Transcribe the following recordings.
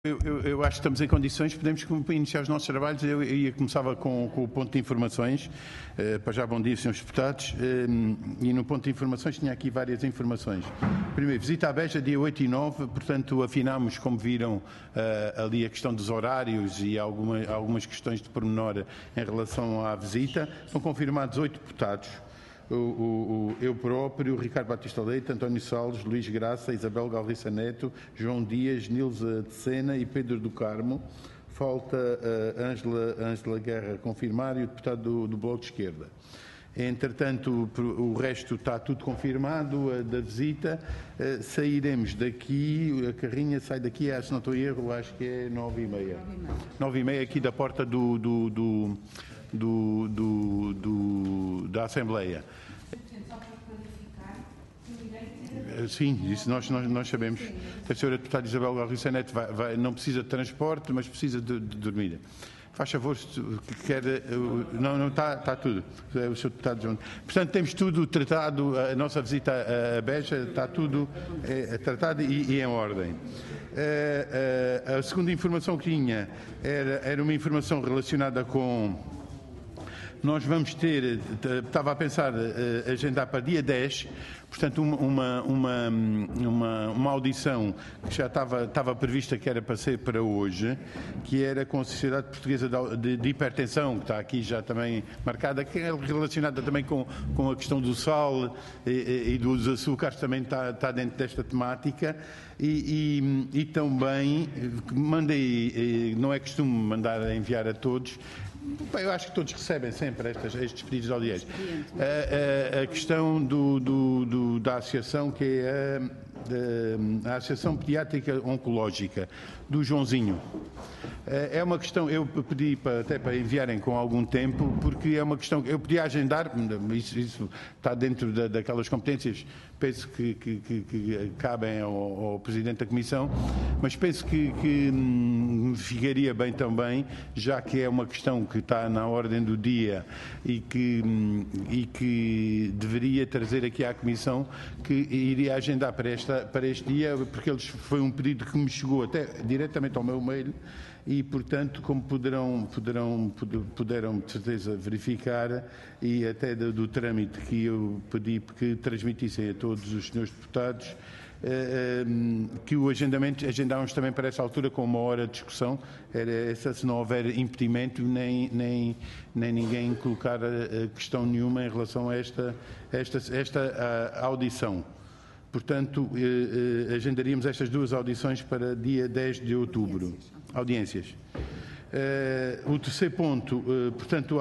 Eu acho que estamos em condições, podemos iniciar os nossos trabalhos. Eu começava com o ponto de informações. Para já, bom dia, senhores deputados. E no ponto de informações tinha aqui várias informações. Primeiro, visita à Beja, dia 8 e 9, portanto afinámos, como viram, ali a questão dos horários e algumas questões de pormenor em relação à visita. Estão confirmados 8 deputados. Eu próprio, Ricardo Batista Leite, António Salles, Luís Graça, Isabel Galriça Neto, João Dias, Nilza de Sena e Pedro do Carmo. Falta Ângela Guerra confirmar e o deputado do Bloco de Esquerda. Entretanto, o resto está tudo confirmado da visita. Sairemos daqui, a carrinha sai daqui, se não estou em erro, acho que é 9h30. 9h30 aqui da porta da Assembleia. Sim, isso nós sabemos. A senhora deputada Isabel Galriça Neto não precisa de transporte, mas precisa de dormir. Faz favor, quer... Não, está tudo. É o senhor deputado João. Portanto, temos tudo tratado, a nossa visita a Beja está tudo tratado e em ordem. A segunda informação que tinha era uma informação relacionada com... Nós vamos ter, estava a pensar, agendar para dia 10, portanto, uma audição que já estava prevista, que era para ser para hoje, que era com a Sociedade Portuguesa de Hipertensão, que está aqui já também marcada, que é relacionada também com a questão do sal e dos açúcares, também está dentro desta temática. E também mandei, não é costume mandar enviar a todos. Eu acho que todos recebem sempre estes pedidos de audiência. A questão da associação, que é a Associação Pediátrica Oncológica, do Joãozinho. É uma questão, eu pedi até para enviarem com algum tempo, porque é uma questão que eu podia agendar, isso está dentro daquelas competências, penso que cabem ao Presidente da Comissão, mas penso que ficaria bem também, já que é uma questão que está na ordem do dia e que deveria trazer aqui à Comissão, que iria agendar para este dia, porque foi um pedido que me chegou até diretamente ao meu mail e, portanto, como puderam de certeza verificar, e até do trâmite que eu pedi que transmitissem a todos os senhores deputados, que o agendámos também para essa altura com 1 hora de discussão, era essa, se não houver impedimento nem ninguém colocar questão nenhuma em relação a esta audição. Portanto, agendaríamos estas duas audições para dia 10 de outubro. Audiências. O terceiro ponto, portanto,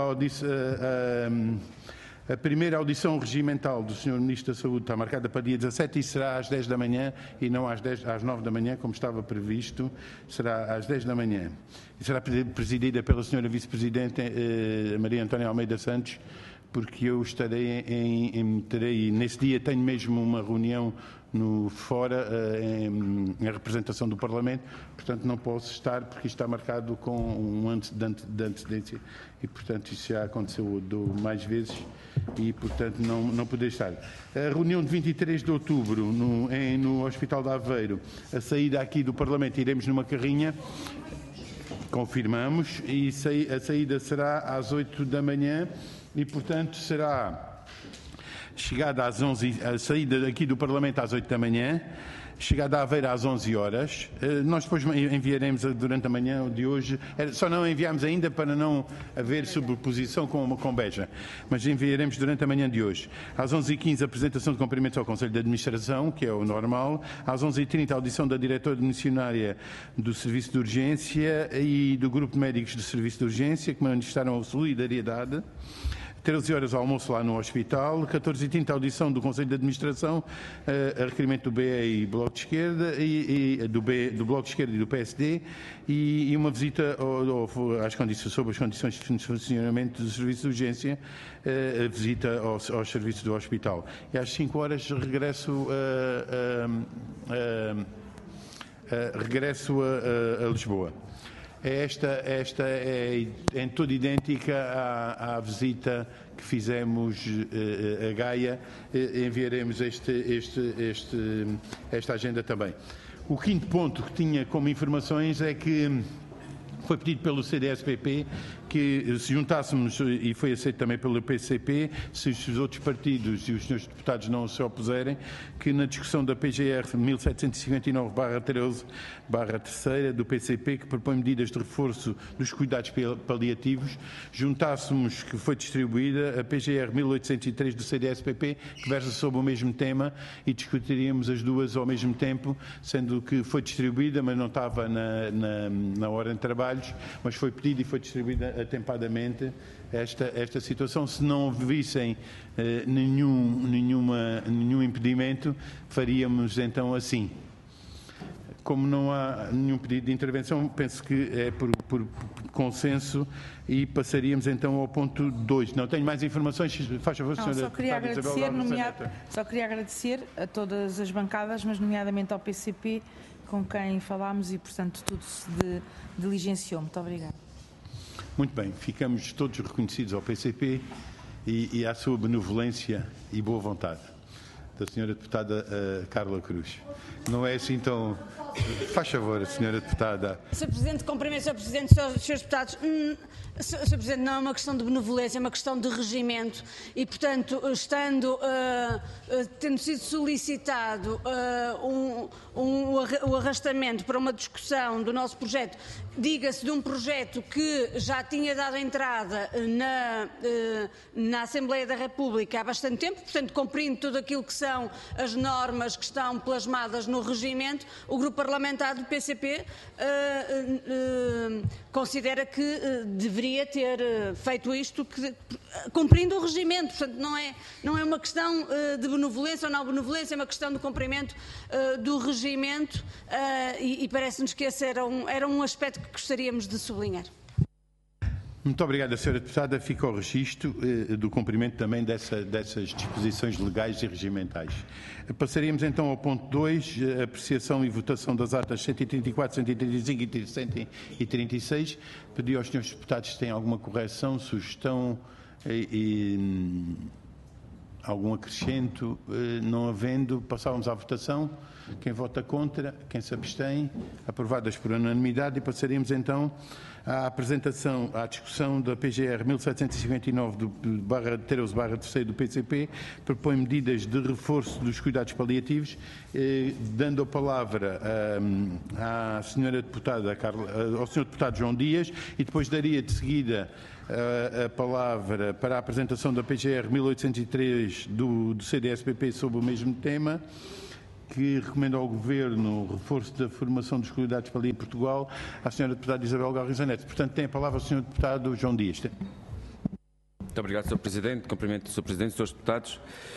a primeira audição regimental do Sr. Ministro da Saúde está marcada para dia 17 e será às 10 da manhã e não às 9 da manhã, como estava previsto, será às 10 da manhã. E será presidida pela Sra. Vice-Presidente Maria Antónia Almeida Santos, porque eu terei nesse dia tenho mesmo uma reunião fora em representação do Parlamento, portanto não posso estar porque está marcado com um ano de antecedência e, portanto, isso já aconteceu mais vezes e, portanto, não poder estar. A reunião de 23 de outubro no Hospital de Aveiro, a saída aqui do Parlamento, iremos numa carrinha, confirmamos, e a saída será às 8 da manhã e, portanto, será chegada às 11, a saída aqui do Parlamento às 8 da manhã, chegada a Aveiro às 11 horas. Nós depois enviaremos durante a manhã de hoje, só não enviámos ainda para não haver sobreposição com Beja, mas enviaremos durante a manhã de hoje. Às 11h15, apresentação de cumprimentos ao Conselho de Administração, que é o normal. Às 11h30, audição da diretora missionária do Serviço de Urgência e do Grupo de Médicos do Serviço de Urgência, que manifestaram solidariedade. 13 horas almoço lá no hospital, 14h30 audição do Conselho de Administração, a requerimento do BE e Bloco de Esquerda, do Bloco de Esquerda e do PSD, e uma visita sobre as condições de funcionamento do Serviço de Urgência, a visita aos serviços do hospital. E às 5 horas regresso a Lisboa. Esta é em tudo idêntica à visita que fizemos a Gaia. Enviaremos esta agenda também. O quinto ponto que tinha como informações é que foi pedido pelo CDS-PP que se juntássemos, e foi aceito também pelo PCP, se os outros partidos e os senhores deputados não se opuserem, que na discussão da PGR 1759/13/3 do PCP, que propõe medidas de reforço dos cuidados paliativos, juntássemos, que foi distribuída, a PGR 1803 do CDS-PP, que versa sobre o mesmo tema, e discutiríamos as duas ao mesmo tempo, sendo que foi distribuída, mas não estava na ordem de trabalhos, mas foi pedido e foi distribuída atempadamente esta situação. Se não vissem nenhum impedimento, faríamos então assim. Como não há nenhum pedido de intervenção, penso que é por consenso, e passaríamos então ao ponto 2. Não tenho mais informações. Faz favor, senhora. Só queria agradecer a todas as bancadas, mas nomeadamente ao PCP, com quem falámos, e portanto tudo se diligenciou. Muito obrigada. Muito bem, ficamos todos reconhecidos ao PCP e à sua benevolência e boa vontade. Da senhora deputada Carla Cruz. Não é assim tão... Faz favor, senhora deputada. Sr. Presidente, cumprimento, Sr. Presidente, Srs. Deputados. Sr. Presidente, não é uma questão de benevolência, é uma questão de regimento e, portanto, tendo sido solicitado o arrastamento para uma discussão do nosso projeto, diga-se de um projeto que já tinha dado entrada na Assembleia da República há bastante tempo, portanto, cumprindo tudo aquilo que são as normas que estão plasmadas no regimento, o Grupo Parlamentar do PCP considera que deveria ter feito isto, cumprindo o regimento. Portanto, não é uma questão de benevolência ou não benevolência, é uma questão de cumprimento do regimento, e parece-nos que esse era um aspecto que gostaríamos de sublinhar. Muito obrigado, senhora deputada. Fica o registro do cumprimento também dessas disposições legais e regimentais. Passaríamos então ao ponto 2, apreciação e votação das atas 134, 135 e 136. Pedi aos senhores deputados se têm alguma correção, sugestão e algum acrescento. Não havendo, passávamos à votação. Quem vota contra, quem se abstém, aprovadas por unanimidade, e passaríamos então à apresentação, à discussão da PGR 1759/13/3 do PCP, propõe medidas de reforço dos cuidados paliativos, dando a palavra à senhora deputada ao senhor deputado João Dias, e depois daria de seguida a palavra para a apresentação da PGR 1803 do CDS-PP sobre o mesmo tema, que recomenda ao Governo o reforço da formação dos cuidados paliativos em Portugal, à senhora deputada Isabel Garriza Neto. Portanto, tem a palavra o senhor deputado João Dias. Muito obrigado, Sr. Presidente. Cumprimento o Sr. Presidente, Srs. Deputados.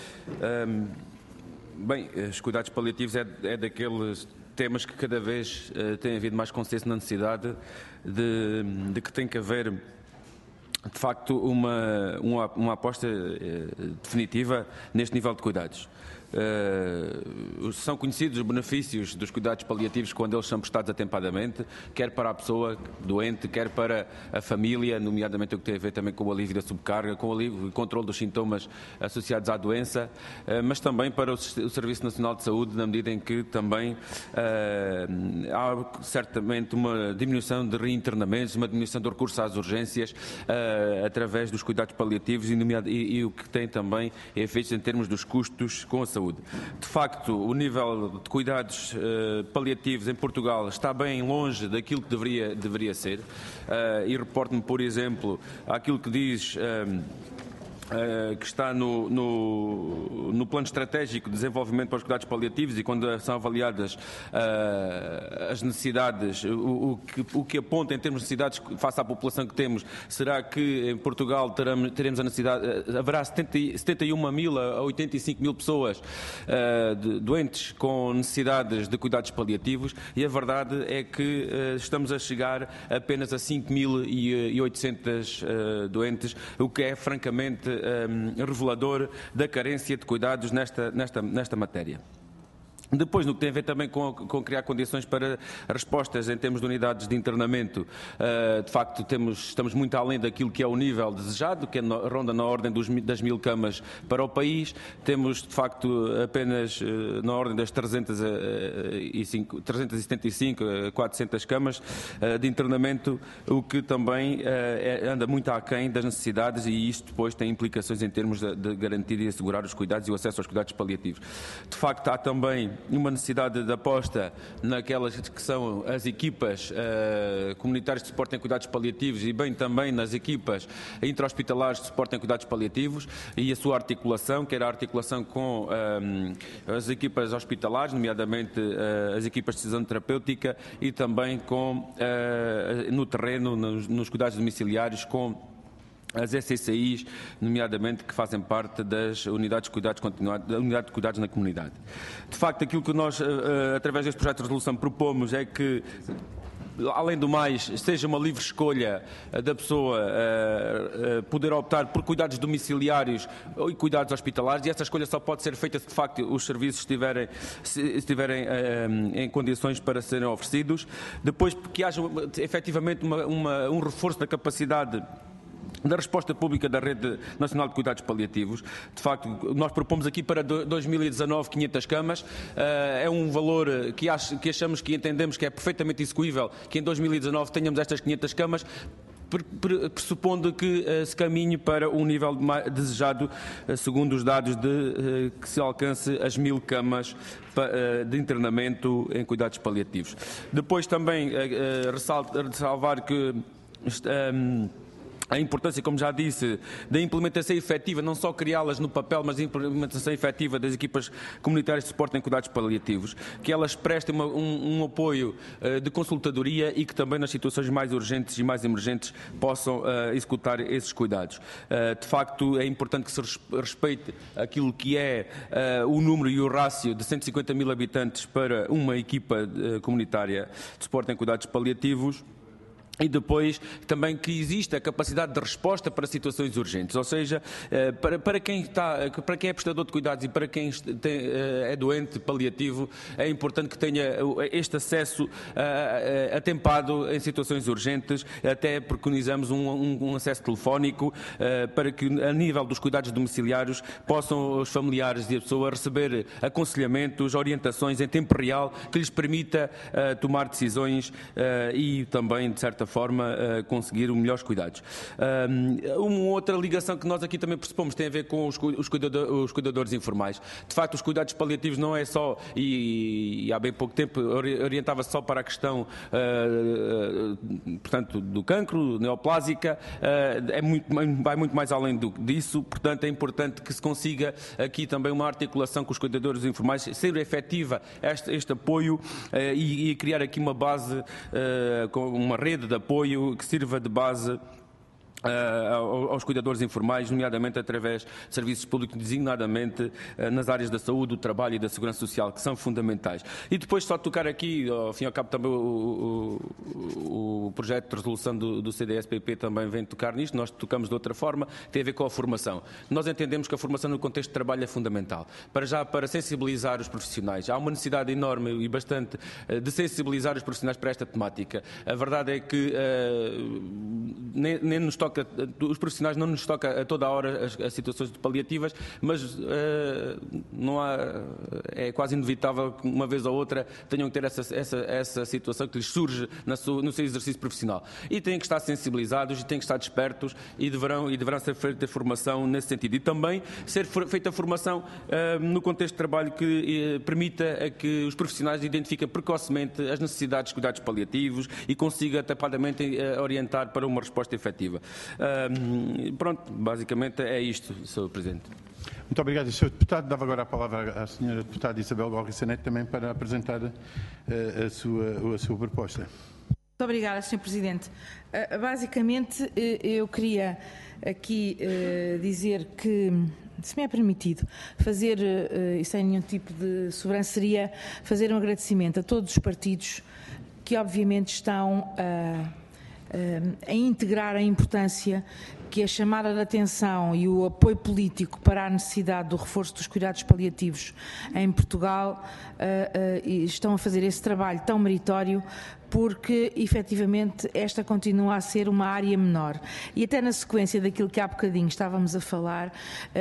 Bem, os cuidados paliativos é daqueles temas que cada vez tem havido mais consenso na necessidade de que tem que haver, de facto, uma aposta definitiva neste nível de cuidados. São conhecidos os benefícios dos cuidados paliativos quando eles são prestados atempadamente, quer para a pessoa doente, quer para a família, nomeadamente o que tem a ver também com o alívio da subcarga, com o alívio e controle dos sintomas associados à doença, mas também para o Serviço Nacional de Saúde, na medida em que também há certamente uma diminuição de reinternamentos, uma diminuição do recurso às urgências através dos cuidados paliativos e o que tem também efeitos em termos dos custos com a saúde. De facto, o nível de cuidados paliativos em Portugal está bem longe daquilo que deveria ser, e reporto-me, por exemplo, àquilo que diz que está no Plano Estratégico de Desenvolvimento para os Cuidados Paliativos, e quando são avaliadas as necessidades, o que aponta em termos de necessidades face à população que temos, será que em Portugal teremos a necessidade, haverá 71 mil a 85 mil pessoas doentes com necessidades de cuidados paliativos, e a verdade é que estamos a chegar apenas a 5.800 doentes, o que é francamente revelador da carência de cuidados nesta matéria. Depois, no que tem a ver também com criar condições para respostas em termos de unidades de internamento, de facto estamos muito além daquilo que é o nível desejado, que ronda na ordem das 1000 camas para o país. Temos, de facto, apenas na ordem das 375 a 400 camas de internamento, o que também anda muito aquém das necessidades, e isto depois tem implicações em termos de garantir e assegurar os cuidados e o acesso aos cuidados paliativos. De facto, há também uma necessidade de aposta naquelas que são as equipas comunitárias de suporte em cuidados paliativos e bem também nas equipas intra-hospitalares de suporte em cuidados paliativos e a sua articulação, que era a articulação com as equipas hospitalares, nomeadamente as equipas de decisão terapêutica, e também com no terreno, nos cuidados domiciliários, com as SCCIs, nomeadamente, que fazem parte das unidades de cuidados continuados, da unidade de cuidados na comunidade. De facto, aquilo que nós, através deste projeto de resolução, propomos é que, além do mais, seja uma livre escolha da pessoa poder optar por cuidados domiciliários e cuidados hospitalares, e essa escolha só pode ser feita se, de facto, os serviços estiverem em condições para serem oferecidos. Depois, que haja efetivamente um reforço da capacidade da resposta pública da Rede Nacional de Cuidados Paliativos. De facto, nós propomos aqui para 2019 500 camas. É um valor que achamos, que entendemos que é perfeitamente execuível, que em 2019 tenhamos estas 500 camas, pressupondo que se caminhe para um nível desejado, segundo os dados que se alcance as 1000 camas de internamento em cuidados paliativos. Depois também ressalvar que a importância, como já disse, da implementação efetiva, não só criá-las no papel, mas a implementação efetiva das equipas comunitárias de suporte em cuidados paliativos, que elas prestem um apoio de consultadoria e que também nas situações mais urgentes e mais emergentes possam executar esses cuidados. De facto, é importante que se respeite aquilo que é o número e o rácio de 150 mil habitantes para uma equipa comunitária de suporte em cuidados paliativos. E depois também que exista a capacidade de resposta para situações urgentes, ou seja, para quem é prestador de cuidados e para quem é doente paliativo, é importante que tenha este acesso atempado em situações urgentes. Até preconizamos um acesso telefónico para que, a nível dos cuidados domiciliários, possam os familiares e a pessoa receber aconselhamentos, orientações em tempo real, que lhes permita tomar decisões e também, de certa forma, conseguir os melhores cuidados. Uma outra ligação que nós aqui também pressupomos tem a ver com os cuidadores informais. De facto, os cuidados paliativos não é só, e há bem pouco tempo orientava-se só para a questão portanto, do cancro, neoplásica, vai muito mais além disso. Portanto, é importante que se consiga aqui também uma articulação com os cuidadores informais, ser efetiva este apoio e criar aqui uma base, com uma rede de apoio que sirva de base aos cuidadores informais, nomeadamente através de serviços públicos, designadamente nas áreas da saúde, do trabalho e da segurança social, que são fundamentais. E depois só tocar aqui, ao fim e ao cabo, também o projeto de resolução do CDS-PP também vem tocar nisto. Nós tocamos de outra forma, tem a ver com a formação. Nós entendemos que a formação no contexto de trabalho é fundamental. Para sensibilizar os profissionais. Há uma necessidade enorme e bastante de sensibilizar os profissionais para esta temática. A verdade é que nem nos toca, os profissionais não nos toca a toda a hora as situações paliativas, mas é quase inevitável que uma vez ou outra tenham que ter essa situação que lhes surge no seu exercício profissional. E têm que estar sensibilizados e têm que estar despertos e deverão ser feita formação nesse sentido. E também ser feita formação no contexto de trabalho que permita a que os profissionais identifiquem precocemente as necessidades de cuidados paliativos e consiga tapadamente orientar para uma resposta efetiva. Pronto, basicamente é isto, Sr. Presidente. Muito obrigado, Sr. Deputado. Dava agora a palavra à Sra. Deputada Isabel Galriça Neto também para apresentar a sua proposta. Muito obrigada, Sr. Presidente. Basicamente, eu queria aqui dizer que, se me é permitido, fazer, e sem nenhum tipo de sobranceria, fazer um agradecimento a todos os partidos que obviamente estão a integrar a importância que é chamar a atenção e o apoio político para a necessidade do reforço dos cuidados paliativos em Portugal, estão a fazer esse trabalho tão meritório, porque efetivamente esta continua a ser uma área menor. E até na sequência daquilo que há bocadinho estávamos a falar,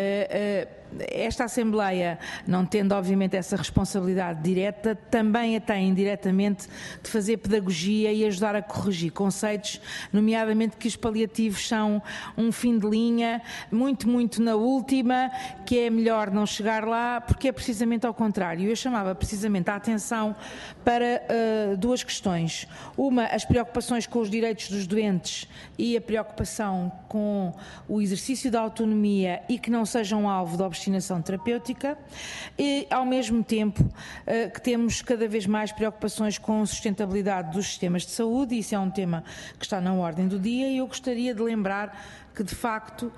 esta Assembleia, não tendo obviamente essa responsabilidade direta, também a tem indiretamente de fazer pedagogia e ajudar a corrigir conceitos, nomeadamente que os paliativos são um fim de linha, muito na última, que é melhor não chegar lá, porque é precisamente ao contrário. Eu chamava precisamente a atenção para duas questões. Uma, as preocupações com os direitos dos doentes e a preocupação com o exercício da autonomia e que não sejam alvo de obstinação terapêutica, e ao mesmo tempo que temos cada vez mais preocupações com a sustentabilidade dos sistemas de saúde, e isso é um tema que está na ordem do dia, e eu gostaria de lembrar que, de facto,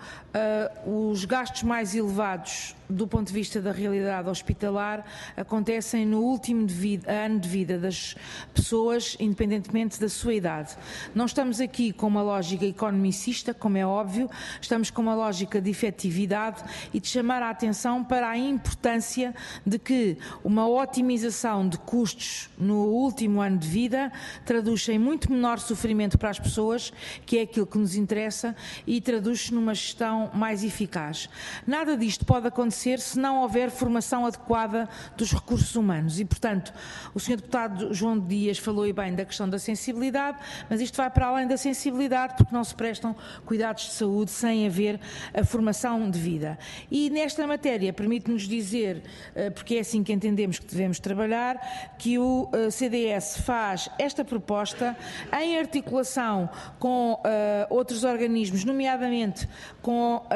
os gastos mais elevados do ponto de vista da realidade hospitalar acontecem no último ano de vida das pessoas, independentemente da sua idade. Não estamos aqui com uma lógica economicista, como é óbvio, estamos com uma lógica de efetividade e de chamar a atenção para a importância de que uma otimização de custos no último ano de vida traduz em muito menor sofrimento para as pessoas, que é aquilo que nos interessa, e traduz-se numa gestão mais eficaz. Nada disto pode acontecer se não houver formação adequada dos recursos humanos e, portanto, o Sr. Deputado João Dias falou bem da questão da sensibilidade, mas isto vai para além da sensibilidade, porque não se prestam cuidados de saúde sem haver a formação devida. E nesta matéria, permite-nos dizer, porque é assim que entendemos que devemos trabalhar, que o CDS faz esta proposta em articulação com outros organismos, nomeadamente com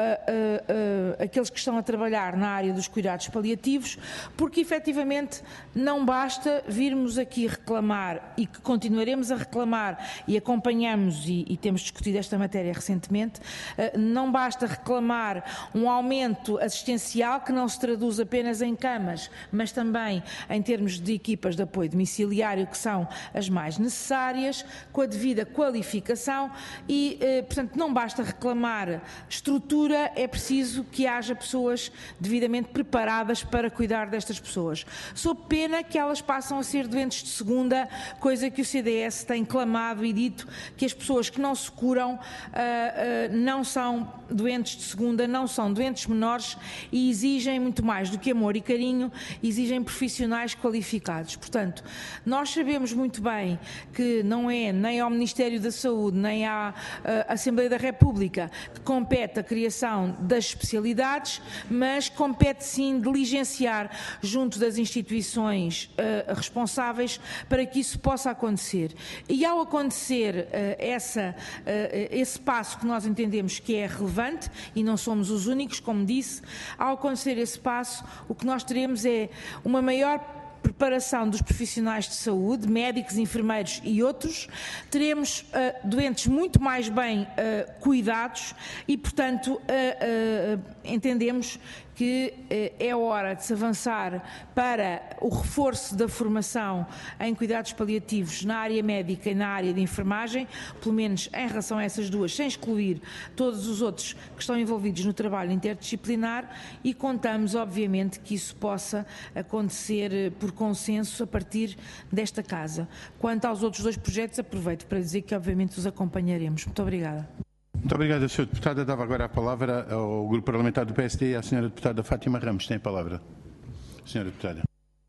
aqueles que estão a trabalhar na área dos cuidados paliativos, porque efetivamente não basta virmos aqui reclamar, e que continuaremos a reclamar, e acompanhamos e temos discutido esta matéria recentemente, não basta reclamar um aumento assistencial que não se traduz apenas em camas, mas também em termos de equipas de apoio domiciliário, que são as mais necessárias, com a devida qualificação e, portanto, não basta reclamar estrutura, é preciso que haja pessoas devidamente preparadas para cuidar destas pessoas. Sob pena que elas passam a ser doentes de segunda, coisa que o CDS tem clamado e dito, que as pessoas que não se curam não são doentes de segunda, não são doentes menores e exigem muito mais do que amor e carinho, exigem profissionais qualificados. Portanto, nós sabemos muito bem que não é nem ao Ministério da Saúde, nem à Assembleia da República que compete a criação das especialidades, mas compete sim diligenciar junto das instituições responsáveis para que isso possa acontecer. E ao acontecer esse passo que nós entendemos que é relevante, e não somos os únicos, como disse, ao acontecer esse passo, o que nós teremos é uma maior preparação dos profissionais de saúde, médicos, enfermeiros e outros, teremos doentes muito mais bem cuidados e, portanto, entendemos que é hora de se avançar para o reforço da formação em cuidados paliativos na área médica e na área de enfermagem, pelo menos em relação a essas duas, sem excluir todos os outros que estão envolvidos no trabalho interdisciplinar, e contamos, obviamente, que isso possa acontecer por consenso a partir desta Casa. Quanto aos outros dois projetos, aproveito para dizer que, obviamente, os acompanharemos. Muito obrigada. Muito obrigado, Sr. Deputada. Dava agora a palavra ao Grupo Parlamentar do PSD e à Sra. Deputada Fátima Ramos. Tem a palavra. Sra. Deputada.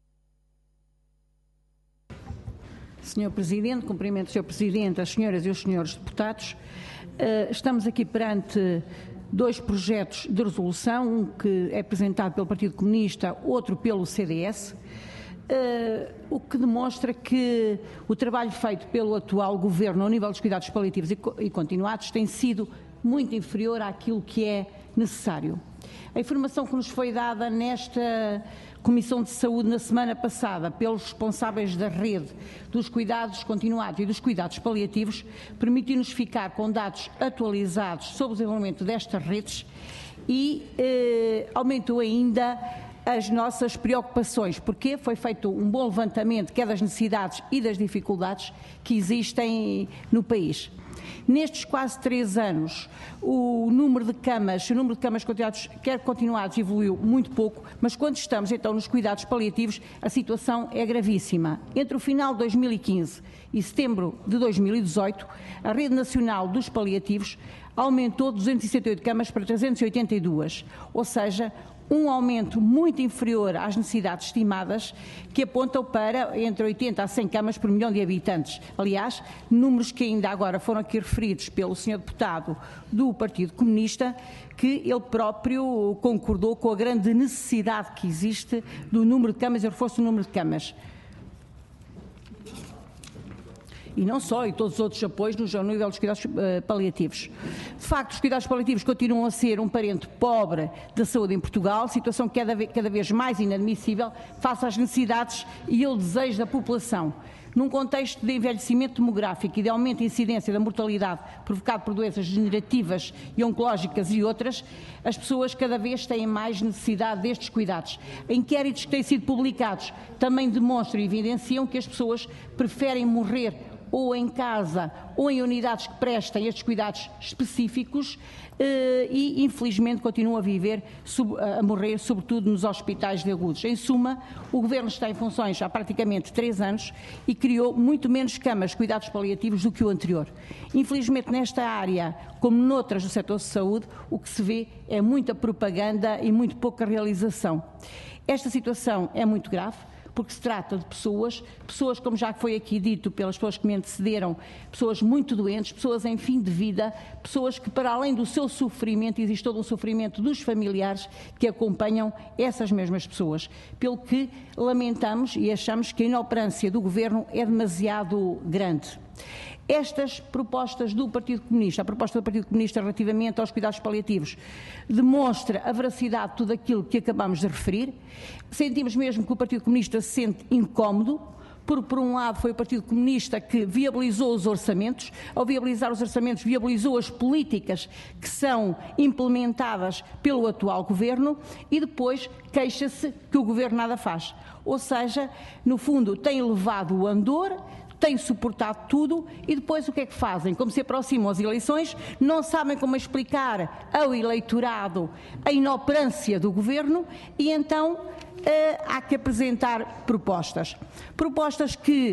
Sr. Presidente, cumprimento o Sr. Presidente, as senhoras e os senhores deputados. Estamos aqui perante dois projetos de resolução, um que é apresentado pelo Partido Comunista, outro pelo CDS, o que demonstra que o trabalho feito pelo atual Governo ao nível dos cuidados paliativos e continuados tem sido muito inferior àquilo que é necessário. A informação que nos foi dada nesta Comissão de Saúde na semana passada pelos responsáveis da rede dos cuidados continuados e dos cuidados paliativos permitiu-nos ficar com dados atualizados sobre o desenvolvimento destas redes e aumentou ainda as nossas preocupações, porque foi feito um bom levantamento, quer das necessidades e das dificuldades que existem no país. Nestes quase 3 anos, o número de camas continuados evoluiu muito pouco, mas quando estamos então nos cuidados paliativos, a situação é gravíssima. Entre o final de 2015 e setembro de 2018, a Rede Nacional dos Paliativos aumentou de 268 camas para 382, ou seja, um aumento muito inferior às necessidades estimadas, que apontam para entre 80 a 100 camas por milhão de habitantes. Aliás, números que ainda agora foram aqui referidos pelo Sr. Deputado do Partido Comunista, que ele próprio concordou com a grande necessidade que existe do número de camas e reforço do número de camas. E não só, e todos os outros apoios no nível dos cuidados paliativos. De facto, os cuidados paliativos continuam a ser um parente pobre da saúde em Portugal, situação cada vez mais inadmissível face às necessidades e ao desejo da população. Num contexto de envelhecimento demográfico e de aumento de incidência da mortalidade provocado por doenças degenerativas e oncológicas e outras, as pessoas cada vez têm mais necessidade destes cuidados. Inquéritos que têm sido publicados também demonstram e evidenciam que as pessoas preferem morrer ou em casa ou em unidades que prestem estes cuidados específicos e, infelizmente, continuam a morrer, sobretudo nos hospitais de agudos. Em suma, o Governo está em funções há praticamente 3 anos e criou muito menos camas de cuidados paliativos do que o anterior. Infelizmente, nesta área, como noutras do setor de saúde, o que se vê é muita propaganda e muito pouca realização. Esta situação é muito grave, porque se trata de pessoas, como já foi aqui dito pelas pessoas que me antecederam, pessoas muito doentes, pessoas em fim de vida, pessoas que, para além do seu sofrimento, existe todo um sofrimento dos familiares que acompanham essas mesmas pessoas. Pelo que lamentamos e achamos que a inoperância do Governo é demasiado grande. Estas propostas do Partido Comunista, a proposta do Partido Comunista relativamente aos cuidados paliativos, demonstra a veracidade de tudo aquilo que acabamos de referir. Sentimos mesmo que o Partido Comunista se sente incómodo, porque, por um lado, foi o Partido Comunista que viabilizou os orçamentos. Ao viabilizar os orçamentos, viabilizou as políticas que são implementadas pelo atual Governo e depois queixa-se que o Governo nada faz. Ou seja, no fundo, tem levado o andor, têm suportado tudo e depois o que é que fazem? Como se aproximam as eleições, não sabem como explicar ao eleitorado a inoperância do Governo e então há que apresentar propostas. Propostas que,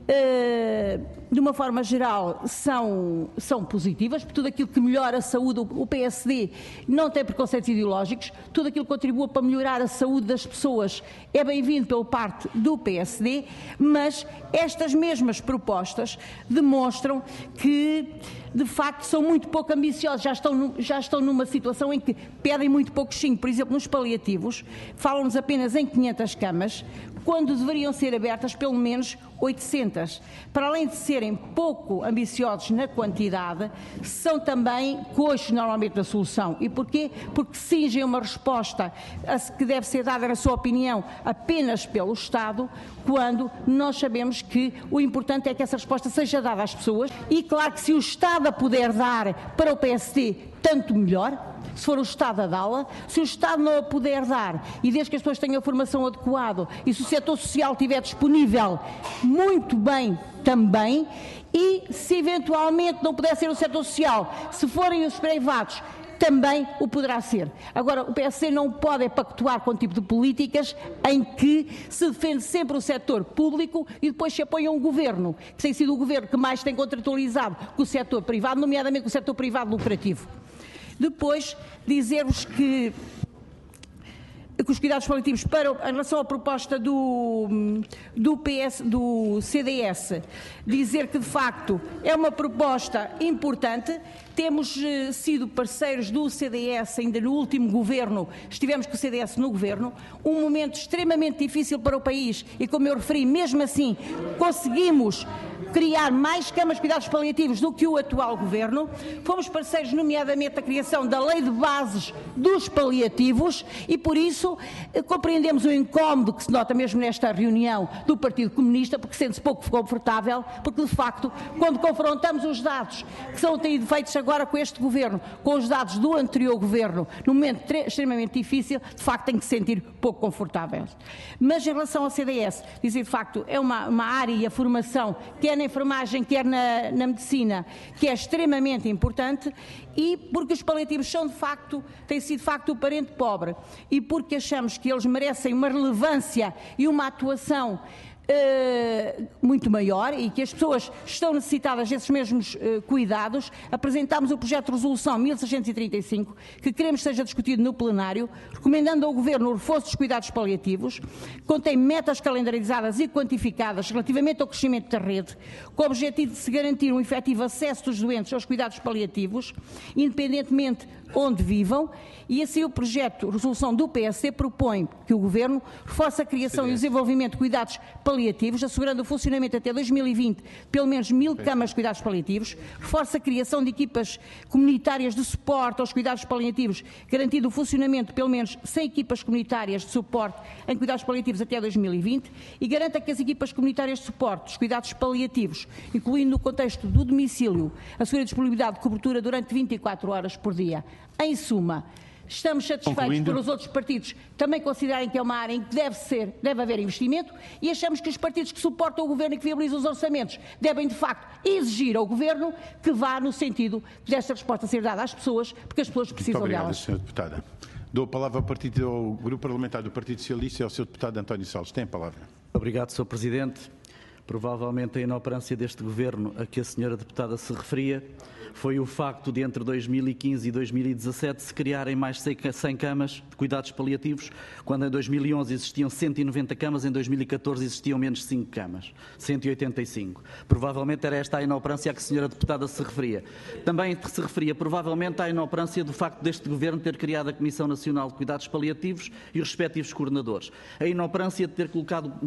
de uma forma geral, são positivas, porque tudo aquilo que melhora a saúde, o PSD não tem preconceitos ideológicos, tudo aquilo que contribua para melhorar a saúde das pessoas é bem-vindo pela parte do PSD, mas estas mesmas propostas demonstram que, de facto, são muito pouco ambiciosas, já estão numa situação em que pedem muito pouco sim. Por exemplo, nos paliativos, falam-nos apenas em 500 camas, quando deveriam ser abertas pelo menos 800. Para além de serem pouco ambiciosos na quantidade, são também coxos normalmente da solução. E porquê? Porque cingem uma resposta que deve ser dada, na sua opinião, apenas pelo Estado, quando nós sabemos que o importante é que essa resposta seja dada às pessoas. E claro que se o Estado a puder dar para o PSD, tanto melhor. Se for o Estado a dá-la, se o Estado não a puder dar, e desde que as pessoas tenham a formação adequada, e se o setor social estiver disponível, muito bem também, e se eventualmente não puder ser o setor social, se forem os privados, também o poderá ser. Agora, o PSD não pode pactuar com o tipo de políticas em que se defende sempre o setor público e depois se apoia um governo, que tem sido o governo que mais tem contratualizado com o setor privado, nomeadamente com o setor privado lucrativo. Depois, dizer-vos que os cuidados paliativos, em relação à proposta do CDS, dizer que, de facto, é uma proposta importante. Temos sido parceiros do CDS, ainda no último governo, estivemos com o CDS no governo, um momento extremamente difícil para o país e, como eu referi, mesmo assim, conseguimos criar mais camas de cuidados paliativos do que o atual governo. Fomos parceiros, nomeadamente, da criação da Lei de Bases dos Paliativos e, por isso, isso, compreendemos o incómodo que se nota mesmo nesta reunião do Partido Comunista, porque sente-se pouco confortável, porque de facto, quando confrontamos os dados que são feitos agora com este Governo, com os dados do anterior Governo, num momento extremamente difícil, de facto tem que se sentir pouco confortáveis. Mas em relação ao CDS, dizer de facto, é uma área e a formação, quer na enfermagem, quer na medicina, que é extremamente importante, e porque os paliativos são de facto, têm sido de facto o parente pobre, e porque achamos que eles merecem uma relevância e uma atuação muito maior e que as pessoas estão necessitadas desses mesmos cuidados, apresentámos o projeto de resolução 1635, que queremos que seja discutido no plenário, recomendando ao Governo o reforço dos cuidados paliativos, contém metas calendarizadas e quantificadas relativamente ao crescimento da rede, com o objetivo de se garantir um efetivo acesso dos doentes aos cuidados paliativos, independentemente onde vivam, e assim o projeto de resolução do PSD propõe que o Governo reforce a criação e o desenvolvimento de cuidados paliativos, assegurando o funcionamento até 2020 de pelo menos 1000 camas de cuidados paliativos, reforce a criação de equipas comunitárias de suporte aos cuidados paliativos, garantindo o funcionamento de pelo menos 100 equipas comunitárias de suporte em cuidados paliativos até 2020 e garanta que as equipas comunitárias de suporte dos cuidados paliativos, incluindo no contexto do domicílio, assegurem disponibilidade de cobertura durante 24 horas por dia. Em suma, estamos satisfeitos por os outros partidos também considerarem que é uma área em que deve haver investimento, e achamos que os partidos que suportam o Governo e que viabilizam os orçamentos devem, de facto, exigir ao Governo que vá no sentido desta resposta ser dada às pessoas, porque as pessoas precisam delas. Muito obrigado, Sra. Deputada. Dou a palavra ao Grupo Parlamentar do Partido Socialista e ao Sr. Deputado António Salles. Tem a palavra. Obrigado, Sr. Presidente. Provavelmente a inoperância deste Governo a que a Sra. Deputada se referia foi o facto de entre 2015 e 2017 se criarem mais 100 camas de cuidados paliativos, quando em 2011 existiam 190 camas, em 2014 existiam menos 5 camas, 185. Provavelmente era esta a inoperância a que a Sra. Deputada se referia. Também se referia provavelmente à inoperância do facto deste Governo ter criado a Comissão Nacional de Cuidados Paliativos e os respectivos coordenadores. A inoperância de ter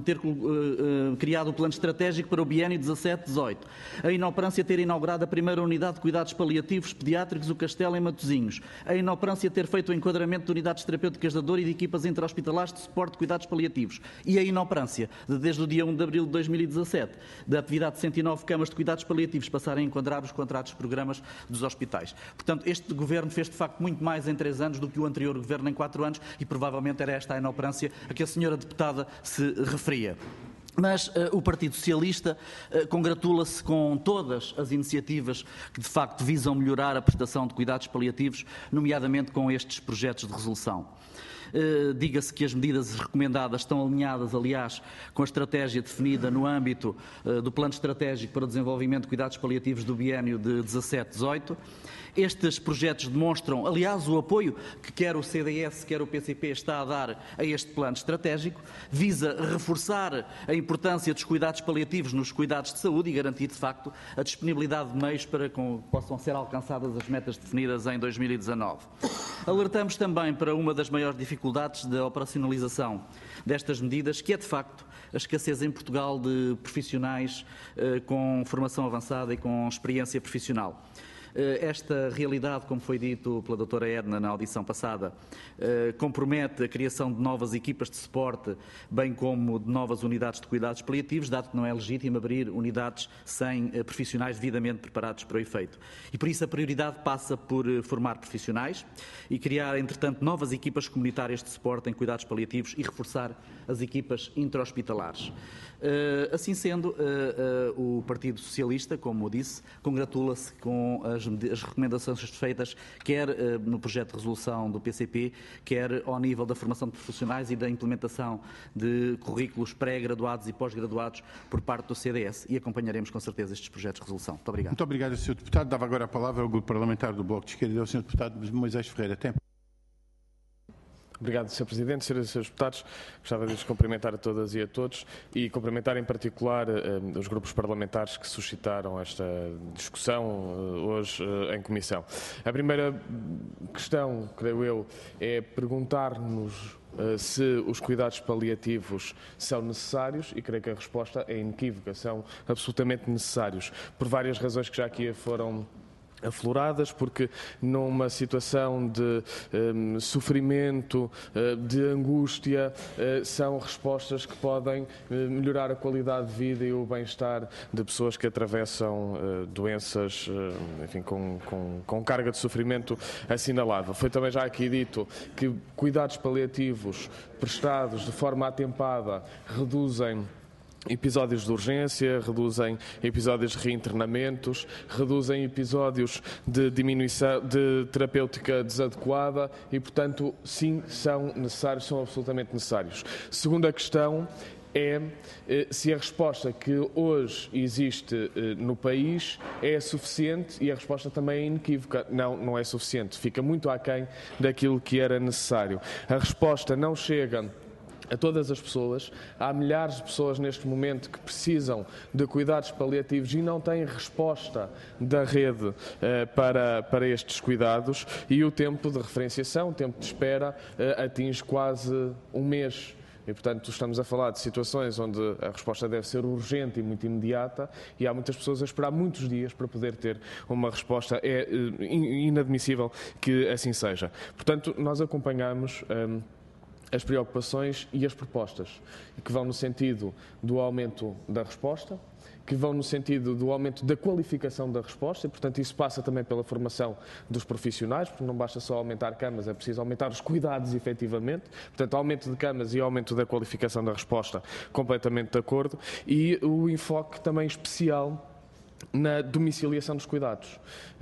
criado o Plano Estratégico para o biênio 17-18. A inoperância de ter inaugurado a primeira unidade de cuidados paliativos pediátricos, o Castelo, em Matosinhos. A inoperância de ter feito o enquadramento de unidades terapêuticas da dor e de equipas intra-hospitalares de suporte de cuidados paliativos. E a inoperância de, desde o dia 1 de abril de 2017, da atividade de 109 camas de cuidados paliativos passarem a enquadrar os contratos de programas dos hospitais. Portanto, este Governo fez de facto muito mais em 3 anos do que o anterior Governo em 4 anos, e provavelmente era esta a inoperância a que a Sra. Deputada se referia. Mas o Partido Socialista congratula-se com todas as iniciativas que de facto visam melhorar a prestação de cuidados paliativos, nomeadamente com estes projetos de resolução. Diga-se que as medidas recomendadas estão alinhadas, aliás, com a estratégia definida no âmbito do Plano Estratégico para o Desenvolvimento de Cuidados Paliativos do biênio de 17-18. Estes projetos demonstram, aliás, o apoio que quer o CDS, quer o PCP está a dar a este plano estratégico, visa reforçar a importância dos cuidados paliativos nos cuidados de saúde e garantir, de facto, a disponibilidade de meios para que possam ser alcançadas as metas definidas em 2019. Alertamos também para uma das maiores dificuldades da operacionalização destas medidas, que é, de facto, a escassez em Portugal de profissionais com formação avançada e com experiência profissional. Esta realidade, como foi dito pela doutora Edna na audição passada, compromete a criação de novas equipas de suporte, bem como de novas unidades de cuidados paliativos, dado que não é legítimo abrir unidades sem profissionais devidamente preparados para o efeito. E por isso a prioridade passa por formar profissionais e criar, entretanto, novas equipas comunitárias de suporte em cuidados paliativos e reforçar as equipas intra-hospitalares. Assim sendo, o Partido Socialista, como disse, congratula-se com as recomendações feitas, quer no projeto de resolução do PCP, quer ao nível da formação de profissionais e da implementação de currículos pré-graduados e pós-graduados por parte do CDS, e acompanharemos com certeza estes projetos de resolução. Muito obrigado. Muito obrigado, Sr. Deputado. Dava agora a palavra ao Grupo Parlamentar do Bloco de Esquerda e ao Sr. Deputado Moisés Ferreira. Tempo. Obrigado, Sr. Presidente. Senhoras e Srs. Deputados, gostava de vos cumprimentar a todas e a todos e cumprimentar em particular os grupos parlamentares que suscitaram esta discussão hoje em Comissão. A primeira questão, creio eu, é perguntar-nos se os cuidados paliativos são necessários, e creio que a resposta é inequívoca, são absolutamente necessários, por várias razões que já aqui foram afloradas, porque numa situação de sofrimento, de angústia, são respostas que podem melhorar a qualidade de vida e o bem-estar de pessoas que atravessam doenças, enfim, com carga de sofrimento assinalável. Foi também já aqui dito que cuidados paliativos prestados de forma atempada reduzem episódios de urgência, reduzem episódios de reinternamentos, reduzem episódios de diminuição de terapêutica desadequada e, portanto, sim, são necessários, são absolutamente necessários. Segunda questão é se a resposta que hoje existe no país é suficiente, e a resposta também é inequívoca. Não, não é suficiente. Fica muito aquém daquilo que era necessário. A resposta não chega a todas as pessoas. Há milhares de pessoas neste momento que precisam de cuidados paliativos e não têm resposta da rede para estes cuidados, e o tempo de referenciação, o tempo de espera, atinge quase um mês. E, portanto, estamos a falar de situações onde a resposta deve ser urgente e muito imediata, e há muitas pessoas a esperar muitos dias para poder ter uma resposta. É inadmissível que assim seja. Portanto, nós acompanhamos as preocupações e as propostas, que vão no sentido do aumento da resposta, que vão no sentido do aumento da qualificação da resposta, e, portanto, isso passa também pela formação dos profissionais, porque não basta só aumentar camas, é preciso aumentar os cuidados efetivamente. Portanto, aumento de camas e aumento da qualificação da resposta, completamente de acordo, e o enfoque também especial na domiciliação dos cuidados.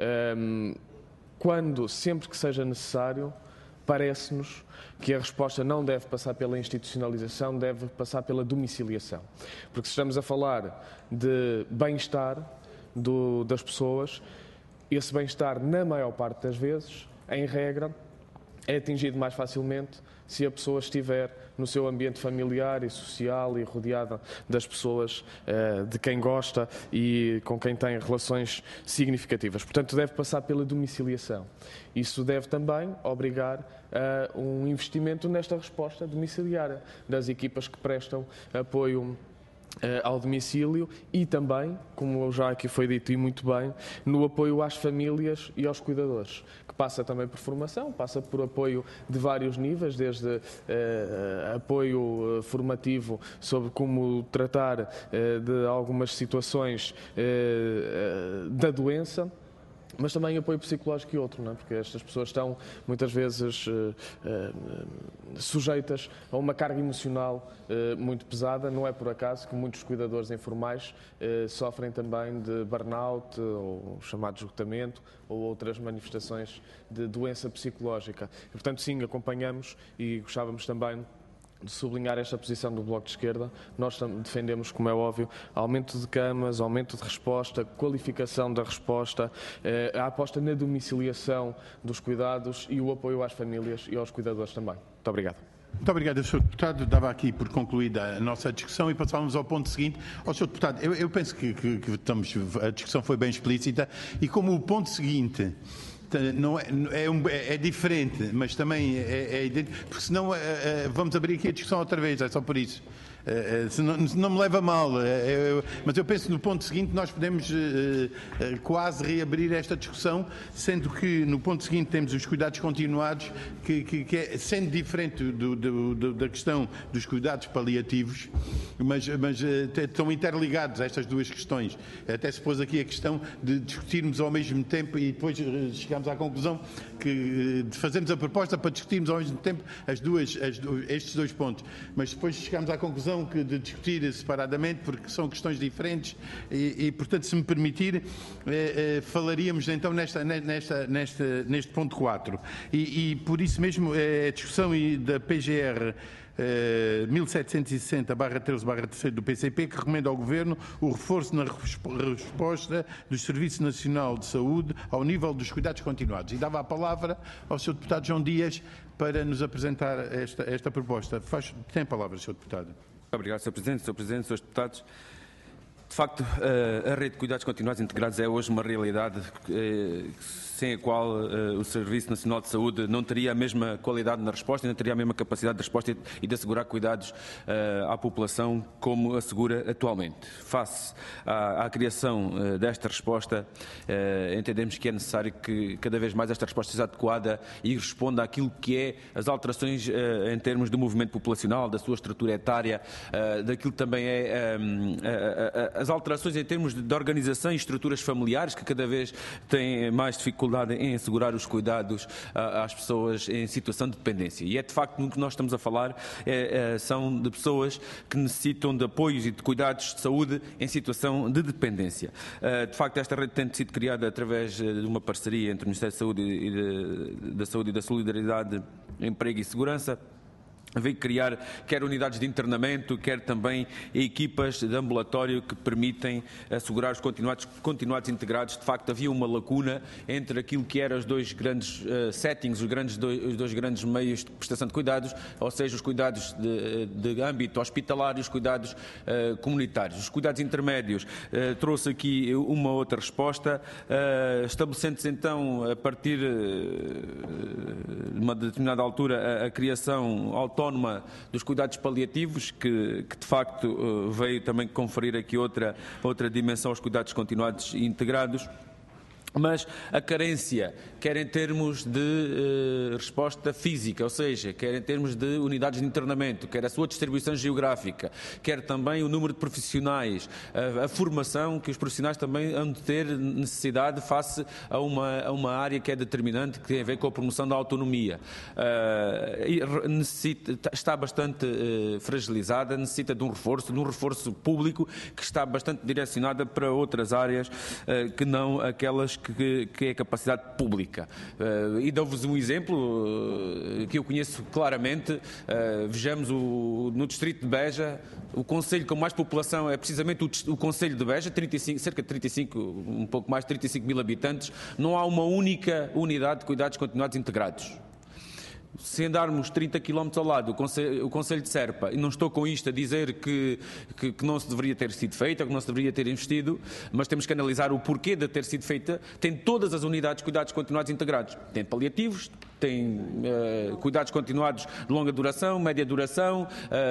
Sempre que seja necessário, parece-nos que a resposta não deve passar pela institucionalização, deve passar pela domiciliação. Porque se estamos a falar de bem-estar das pessoas, esse bem-estar, na maior parte das vezes, em regra, é atingido mais facilmente se a pessoa estiver no seu ambiente familiar e social e rodeada das pessoas de quem gosta e com quem tem relações significativas. Portanto, deve passar pela domiciliação. Isso deve também obrigar a um investimento nesta resposta domiciliária das equipas que prestam apoio ao domicílio, e também, como já aqui foi dito e muito bem, no apoio às famílias e aos cuidadores, que passa também por formação, passa por apoio de vários níveis, desde apoio formativo sobre como tratar de algumas situações da doença, mas também apoio psicológico e outro, não é? Porque estas pessoas estão muitas vezes sujeitas a uma carga emocional muito pesada. Não é por acaso que muitos cuidadores informais sofrem também de burnout, ou chamado esgotamento, ou outras manifestações de doença psicológica. E, portanto, sim, acompanhamos, e gostávamos também de sublinhar esta posição do Bloco de Esquerda. Nós defendemos, como é óbvio, aumento de camas, aumento de resposta, qualificação da resposta, a aposta na domiciliação dos cuidados e o apoio às famílias e aos cuidadores também. Muito obrigado. Muito obrigado, Sr. Deputado. Dava aqui por concluída a nossa discussão e passávamos ao ponto seguinte. Sr. Deputado, eu penso que a discussão foi bem explícita, e como o ponto seguinte não é diferente, mas também é idêntico, porque senão vamos abrir aqui a discussão outra vez, é só por isso. Não me leva a mal, mas eu penso que no ponto seguinte nós podemos quase reabrir esta discussão, sendo que no ponto seguinte temos os cuidados continuados, que é, sendo diferente da questão dos cuidados paliativos, mas estão interligados estas duas questões. Até se pôs aqui a questão de discutirmos ao mesmo tempo, e depois chegamos à conclusão que fazemos a proposta para discutirmos ao mesmo tempo estes dois pontos, mas depois chegamos à conclusão que de discutir separadamente, porque são questões diferentes, e portanto, se me permitir, falaríamos então neste ponto 4. E por isso mesmo a discussão da PGR 1760/13/3 do PCP, que recomenda ao Governo o reforço na resposta do Serviço Nacional de Saúde ao nível dos cuidados continuados. E dava a palavra ao Sr. Deputado João Dias para nos apresentar esta proposta. Tem a palavra, Sr. Deputado. Obrigado, Sr. Presidente. Sr. Presidente, Srs. Deputados. De facto, a rede de cuidados continuados integrados é hoje uma realidade sem a qual o Serviço Nacional de Saúde não teria a mesma qualidade na resposta, não teria a mesma capacidade de resposta e de assegurar cuidados à população como assegura atualmente. Face à criação desta resposta, entendemos que é necessário que cada vez mais esta resposta seja adequada e responda àquilo que é as alterações em termos do movimento populacional, da sua estrutura etária, daquilo que também é as alterações em termos de organização e estruturas familiares, que cada vez têm mais dificuldade em assegurar os cuidados às pessoas em situação de dependência. E é de facto no que nós estamos a falar, são de pessoas que necessitam de apoios e de cuidados de saúde em situação de dependência. De facto, esta rede tem sido criada através de uma parceria entre o Ministério da Saúde e da Solidariedade, Emprego e Segurança. Veio criar quer unidades de internamento, quer também equipas de ambulatório que permitem assegurar os continuados integrados. De facto, havia uma lacuna entre aquilo que eram os dois grandes settings, os dois grandes meios de prestação de cuidados, ou seja, os cuidados de âmbito hospitalar e os cuidados comunitários. Os cuidados intermédios trouxe aqui uma outra resposta, estabelecendo-se então, a partir de uma determinada altura, a criação autónoma dos cuidados paliativos, que de facto veio também conferir aqui outra dimensão aos cuidados continuados e integrados. Mas a carência, quer em termos de resposta física, ou seja, quer em termos de unidades de internamento, quer a sua distribuição geográfica, quer também o número de profissionais, a formação que os profissionais também hão de ter necessidade face a uma área que é determinante, que tem a ver com a promoção da autonomia. Está bastante fragilizada, necessita de um reforço público que está bastante direcionada para outras áreas que não aquelas que é a capacidade pública. E dou-vos um exemplo que eu conheço claramente. Vejamos no distrito de Beja, o concelho com mais população é precisamente o concelho de Beja, cerca de 35, um pouco mais de 35 mil habitantes. Não há uma única unidade de cuidados continuados integrados. Se andarmos 30 km ao lado, o Conselho de Serpa, e não estou com isto a dizer que não se deveria ter sido feita, que não se deveria ter investido, mas temos que analisar o porquê de ter sido feita, tem todas as unidades de cuidados continuados integrados. Tem paliativos, tem cuidados continuados de longa duração, média duração,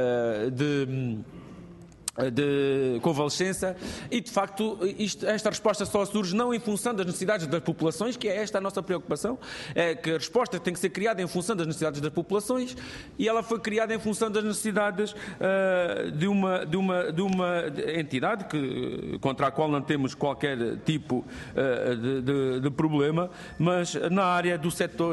de convalescença e, de facto, esta resposta só surge não em função das necessidades das populações, que é esta a nossa preocupação, é que a resposta tem que ser criada em função das necessidades das populações, e ela foi criada em função das necessidades de uma entidade contra a qual não temos qualquer tipo de problema, mas na área do setor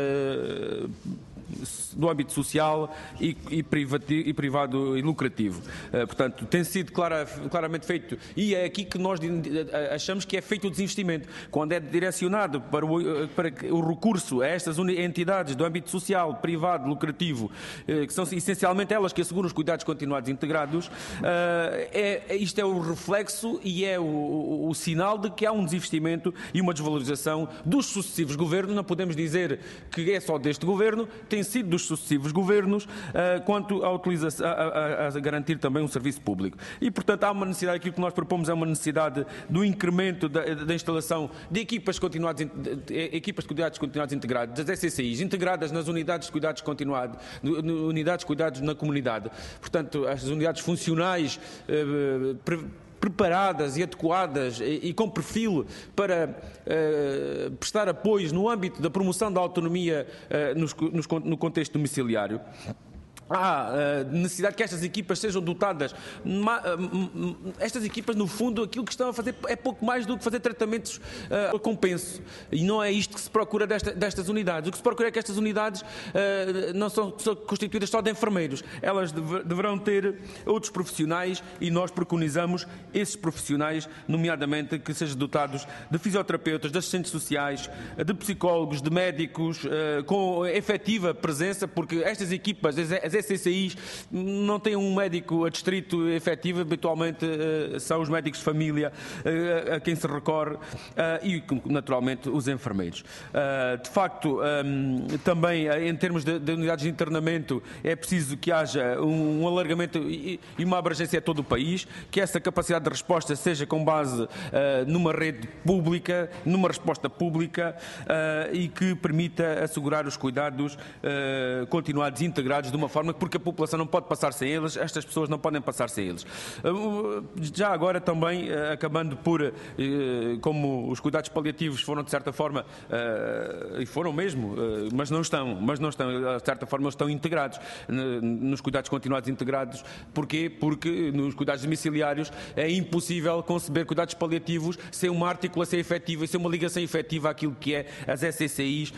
do âmbito social e privado e lucrativo. Portanto, tem sido claramente feito, e é aqui que nós achamos que é feito o desinvestimento, quando é direcionado para o recurso a estas entidades do âmbito social, privado, lucrativo, que são essencialmente elas que asseguram os cuidados continuados integrados. Isto é o reflexo e é o sinal de que há um desinvestimento e uma desvalorização dos sucessivos governos. Não podemos dizer que é só deste governo, tem sido dos sucessivos governos, quanto à utilização, a garantir também um serviço público. E, portanto, há uma necessidade, aquilo que nós propomos é uma necessidade do incremento da instalação de equipas de cuidados continuados integrados, das SCIs, integradas nas unidades de cuidados continuados, unidades de cuidados na comunidade. Portanto, as unidades funcionais preparadas e adequadas e com perfil para prestar apoios no âmbito da promoção da autonomia no contexto domiciliário. Há necessidade que estas equipas sejam dotadas. Estas equipas, no fundo, aquilo que estão a fazer é pouco mais do que fazer tratamentos a compenso. E não é isto que se procura destas unidades. O que se procura é que estas unidades não são constituídas só de enfermeiros. Elas deverão ter outros profissionais, e nós preconizamos esses profissionais, nomeadamente que sejam dotados de fisioterapeutas, de assistentes sociais, de psicólogos, de médicos, com efetiva presença, porque estas equipas, as SCCIs não têm um médico adstrito efetivo, habitualmente são os médicos de família a quem se recorre e, naturalmente, os enfermeiros. De facto, também em termos de unidades de internamento, é preciso que haja um alargamento e uma abrangência a todo o país, que essa capacidade de resposta seja com base numa rede pública, numa resposta pública e que permita assegurar os cuidados continuados e integrados de uma forma, porque a população não pode passar sem eles, estas pessoas não podem passar sem eles. Já agora também, acabando por, como os cuidados paliativos foram de certa forma, e foram mesmo, mas não estão, de certa forma eles estão integrados nos cuidados continuados integrados. Porquê? Porque nos cuidados domiciliários é impossível conceber cuidados paliativos sem uma articulação efetiva e sem uma ligação efetiva àquilo que é as SCCIs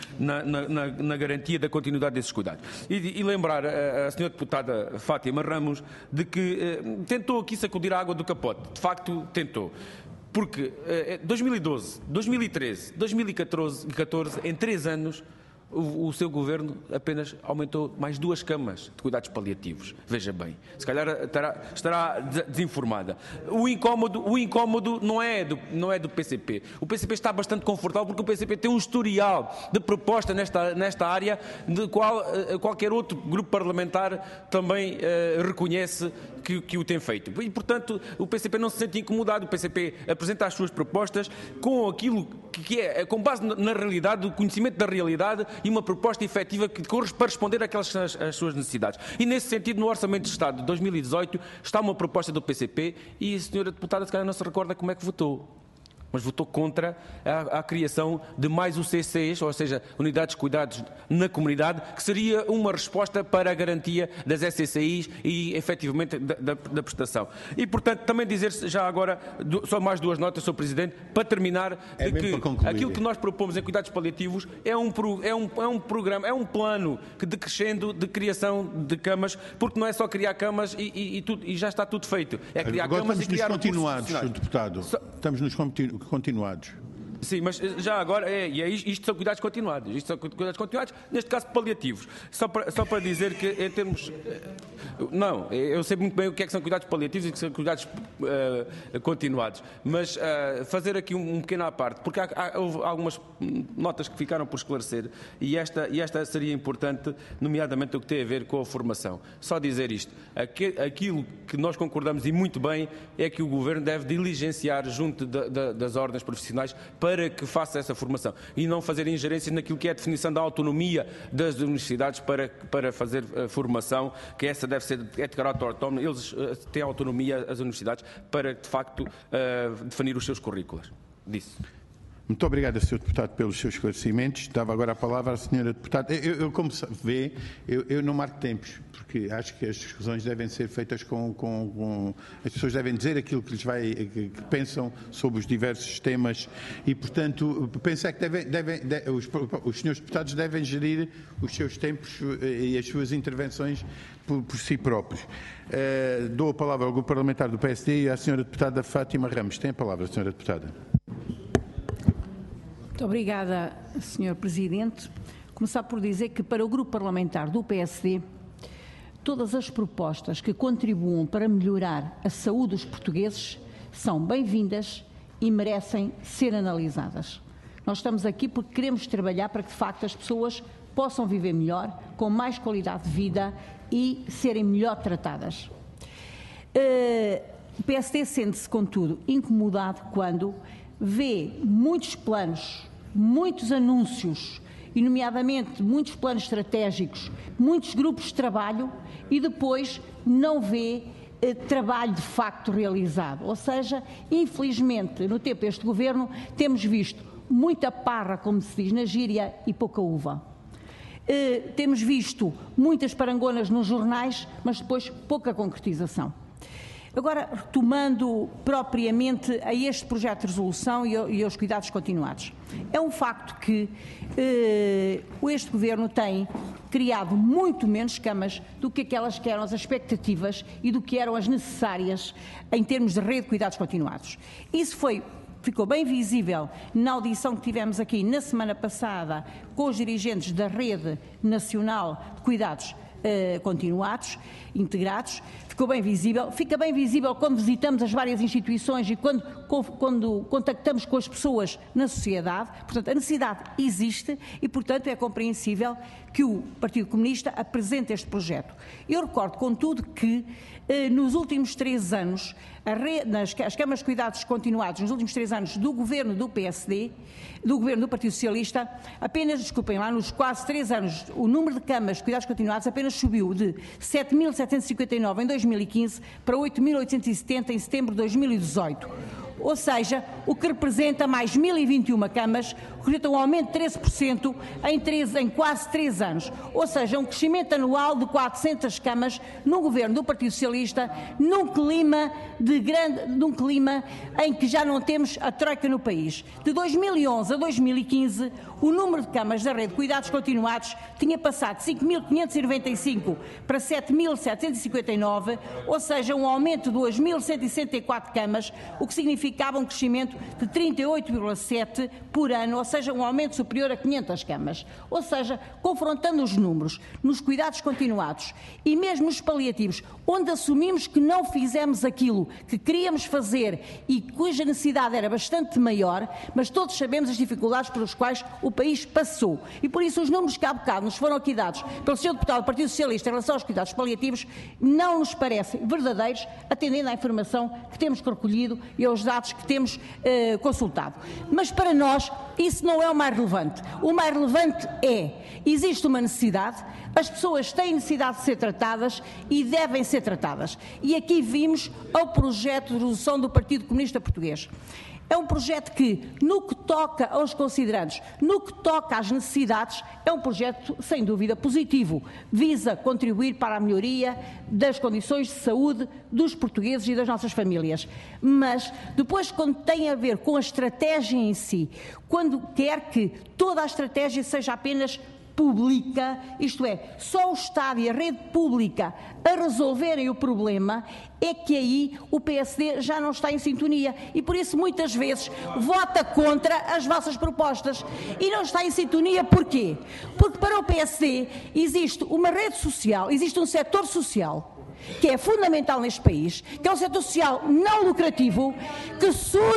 na garantia da continuidade desses cuidados. E lembrar a senhora deputada Fátima Ramos de que tentou aqui sacudir a água do capote. De facto, tentou. Porque 2012, 2013, 2014, em 3 anos, o seu governo apenas aumentou mais 2 camas de cuidados paliativos. Veja bem, se calhar estará desinformada. O incómodo não é do PCP. O PCP está bastante confortável porque o PCP tem um historial de proposta nesta área de qual qualquer outro grupo parlamentar também reconhece que o tem feito. E, portanto, o PCP não se sente incomodado. O PCP apresenta as suas propostas com aquilo que é, com base na realidade, o conhecimento da realidade e uma proposta efetiva para responder àquelas as suas necessidades. E, nesse sentido, no Orçamento de Estado de 2018 está uma proposta do PCP e a senhora deputada, se calhar, não se recorda como é que votou. Mas votou contra a criação de mais UCCs, ou seja, Unidades de Cuidados na Comunidade, que seria uma resposta para a garantia das SCCIs e, efetivamente, da prestação. E, portanto, também dizer-se já agora, só mais 2 notas, Sr. Presidente, para terminar, de que aquilo que nós propomos em cuidados paliativos é um programa, é um plano de crescendo de criação de camas, porque não é só criar camas e já está tudo feito. É criar agora camas e criar recursos continuados, Sr. Deputado. Estamos nos continuados. Sim, mas já agora, isto são cuidados continuados. Isto são cuidados continuados, neste caso paliativos. Só para dizer que em termos... Não, eu sei muito bem o que é que são cuidados paliativos e o que são cuidados continuados. Mas fazer aqui um pequeno à parte, porque houve algumas notas que ficaram por esclarecer e esta seria importante, nomeadamente o que tem a ver com a formação. Só dizer isto. Aquilo que nós concordamos e muito bem é que o Governo deve diligenciar junto das ordens profissionais para que faça essa formação e não fazer ingerências naquilo que é a definição da autonomia das universidades para fazer formação, que essa deve ser de caráter autónomo. Eles têm autonomia, as universidades, para, de facto, definir os seus currículos. Disso. Muito obrigado, Sr. Deputado, pelos seus esclarecimentos. Dava agora a palavra à Sra. Deputada. Eu como vê, eu não marco tempos, porque acho que as discussões devem ser feitas as pessoas devem dizer aquilo que pensam sobre os diversos temas e, portanto, penso que os senhores deputados devem gerir os seus tempos e as suas intervenções por si próprios. Dou a palavra ao Grupo Parlamentar do PSD e à Sra. Deputada Fátima Ramos. Tem a palavra, Sra. Deputada. Muito obrigada, Sr. Presidente. Começar por dizer que para o Grupo Parlamentar do PSD, todas as propostas que contribuam para melhorar a saúde dos portugueses são bem-vindas e merecem ser analisadas. Nós estamos aqui porque queremos trabalhar para que, de facto, as pessoas possam viver melhor, com mais qualidade de vida e serem melhor tratadas. O PSD sente-se, contudo, incomodado quando vê muitos planos, muitos anúncios, e nomeadamente muitos planos estratégicos, muitos grupos de trabalho e depois não vê trabalho de facto realizado. Ou seja, infelizmente, no tempo deste Governo, temos visto muita parra, como se diz na gíria, e pouca uva. Temos visto muitas parangonas nos jornais, mas depois pouca concretização. Agora, retomando propriamente a este projeto de resolução e aos cuidados continuados. É um facto que este Governo tem criado muito menos camas do que aquelas que eram as expectativas e do que eram as necessárias em termos de rede de cuidados continuados. Isso ficou bem visível na audição que tivemos aqui na semana passada com os dirigentes da Rede Nacional de Cuidados continuados, integrados, ficou bem visível. Fica bem visível quando visitamos as várias instituições e quando contactamos com as pessoas na sociedade. Portanto, a necessidade existe e, portanto, é compreensível que o Partido Comunista apresente este projeto. Eu recordo, contudo, que nos últimos 3 anos, as câmaras de cuidados continuados, nos últimos 3 anos do governo do PSD, do governo do Partido Socialista, nos quase 3 anos, o número de câmaras de cuidados continuados apenas subiu de 7.759 em 2015 para 8.870 em setembro de 2018. Ou seja, o que representa mais 1.021 camas, representa um aumento de 13% em quase 3 anos. Ou seja, um crescimento anual de 400 camas no governo do Partido Socialista, num clima em que já não temos a troika no país. De 2011 a 2015, o número de camas da rede de cuidados continuados tinha passado de 5.595 para 7.759, ou seja, um aumento de 2.164 camas, o que significava um crescimento de 38,7 por ano, ou seja, um aumento superior a 500 camas. Ou seja, confrontando os números nos cuidados continuados e mesmo nos paliativos, onde assumimos que não fizemos aquilo que queríamos fazer e cuja necessidade era bastante maior, mas todos sabemos as dificuldades pelas quais o país passou. E por isso os números que há bocado nos foram aqui dados pelo Sr. Deputado do Partido Socialista em relação aos cuidados paliativos não nos parecem verdadeiros, atendendo à informação que temos recolhido e aos dados que temos consultado. Mas para nós isso não é o mais relevante. O mais relevante existe uma necessidade, as pessoas têm necessidade de ser tratadas e devem ser tratadas. E aqui vimos o projeto de resolução do Partido Comunista Português. É um projeto que, no que toca aos considerandos, no que toca às necessidades, é um projeto, sem dúvida, positivo. Visa contribuir para a melhoria das condições de saúde dos portugueses e das nossas famílias. Mas, depois, quando tem a ver com a estratégia em si, quando quer que toda a estratégia seja apenas pública, isto é, só o Estado e a rede pública a resolverem o problema, é que aí o PSD já não está em sintonia e por isso muitas vezes vota contra as vossas propostas. E não está em sintonia porquê? Porque para o PSD existe uma rede social, existe um setor social que é fundamental neste país, que é um setor social não lucrativo, que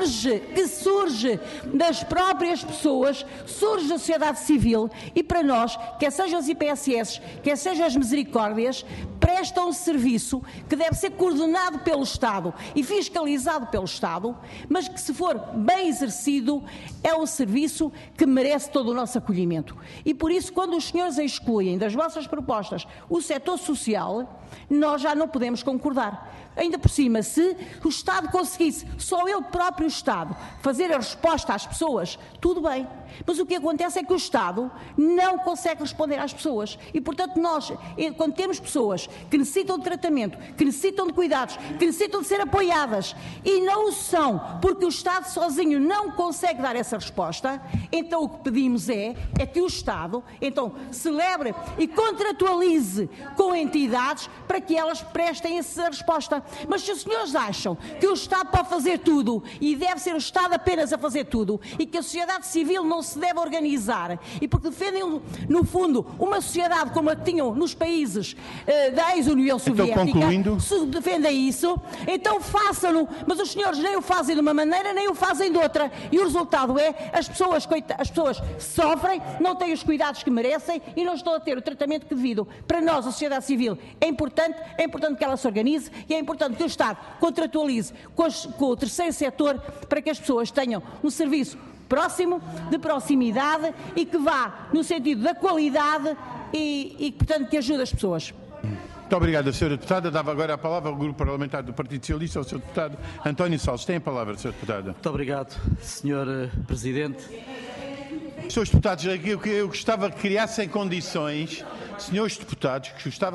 surge das próprias pessoas, surge da sociedade civil e para nós, quer sejam as IPSS, quer sejam as misericórdias, prestam um serviço que deve ser coordenado pelo Estado e fiscalizado pelo Estado, mas que se for bem exercido é um serviço que merece todo o nosso acolhimento. E por isso, quando os senhores excluem das vossas propostas o setor social, nós já não podemos concordar. Ainda por cima, se o Estado conseguisse, só ele próprio Estado, fazer a resposta às pessoas, tudo bem. Mas o que acontece é que o Estado não consegue responder às pessoas. E, portanto, nós, quando temos pessoas que necessitam de tratamento, que necessitam de cuidados, que necessitam de ser apoiadas e não o são, porque o Estado sozinho não consegue dar essa resposta, então o que pedimos é que o Estado, então, celebre e contratualize com entidades para que elas prestem essa resposta. Mas se os senhores acham que o Estado pode fazer tudo e deve ser o Estado apenas a fazer tudo e que a sociedade civil não se deve organizar e porque defendem, no fundo, uma sociedade como a que tinham nos países da ex-União Soviética, se defendem isso, então façam-no, mas os senhores nem o fazem de uma maneira nem o fazem de outra e o resultado é as pessoas sofrem, não têm os cuidados que merecem e não estão a ter o tratamento que devido. Para nós, a sociedade civil, é importante que ela se organize e é importante que o Estado contratualize com o terceiro setor para que as pessoas tenham um serviço próximo, de proximidade e que vá no sentido da qualidade e portanto, que ajude as pessoas. Muito obrigado, Sra. Deputada. Dava agora a palavra ao Grupo Parlamentar do Partido Socialista, ao Sr. Deputado António Salles. Tem a palavra, Sr. Deputado. Muito obrigado, Sr. Presidente. Senhores deputados, eu gostava que criassem condições, senhores deputados,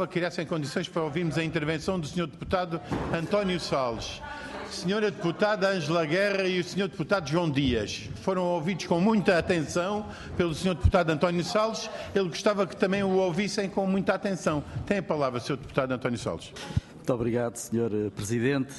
para ouvirmos a intervenção do Sr. Deputado António Salles, Sra. Deputada Ângela Guerra e o Sr. Deputado João Dias. Foram ouvidos com muita atenção pelo Sr. Deputado António Salles. Ele gostava que também o ouvissem com muita atenção. Tem a palavra, Sr. Deputado António Salles. Muito obrigado, Sr. Presidente.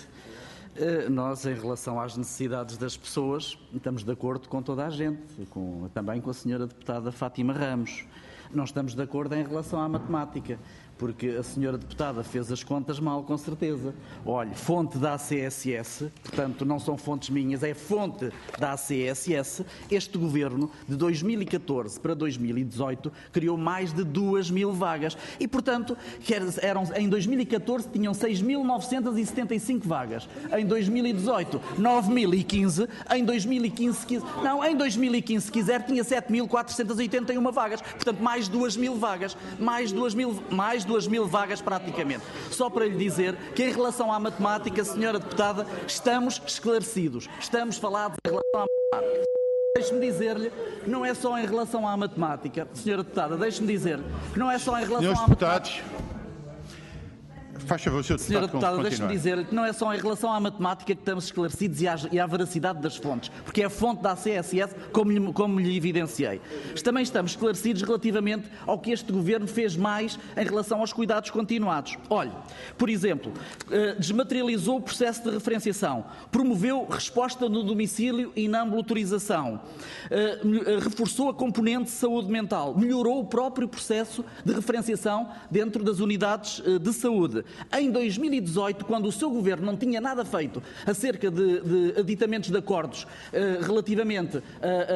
Nós, em relação às necessidades das pessoas, estamos de acordo com toda a gente, também com a Sra. Deputada Fátima Ramos. Não estamos de acordo em relação à matemática, porque a senhora deputada fez as contas mal, com certeza. Olhe, fonte da ACSS, portanto não são fontes minhas, é fonte da ACSS, este governo de 2014 para 2018 criou mais de 2.000 vagas e, portanto, em 2014 tinham 6.975 vagas, em 2018 9.015, em 2015 se quiser tinha 7.481 vagas, portanto mais 2.000 vagas, mais 2.000 vagas praticamente. Só para lhe dizer que em relação à matemática, senhora deputada, estamos esclarecidos. Estamos falados em relação à matemática. Deixe-me dizer-lhe que não é só em relação à matemática, senhora deputada, deixe-me dizer que não é só em relação à matemática. Faz favor, senhora deputada, deixe-me dizer que não é só em relação à matemática que estamos esclarecidos e à veracidade das fontes, porque é a fonte da ACSS, como lhe evidenciei. Também estamos esclarecidos relativamente ao que este Governo fez mais em relação aos cuidados continuados. Olhe, por exemplo, desmaterializou o processo de referenciação, promoveu resposta no domicílio e na ambulatorização, reforçou a componente de saúde mental, melhorou o próprio processo de referenciação dentro das unidades de saúde. Em 2018, quando o seu Governo não tinha nada feito acerca de aditamentos de acordos relativamente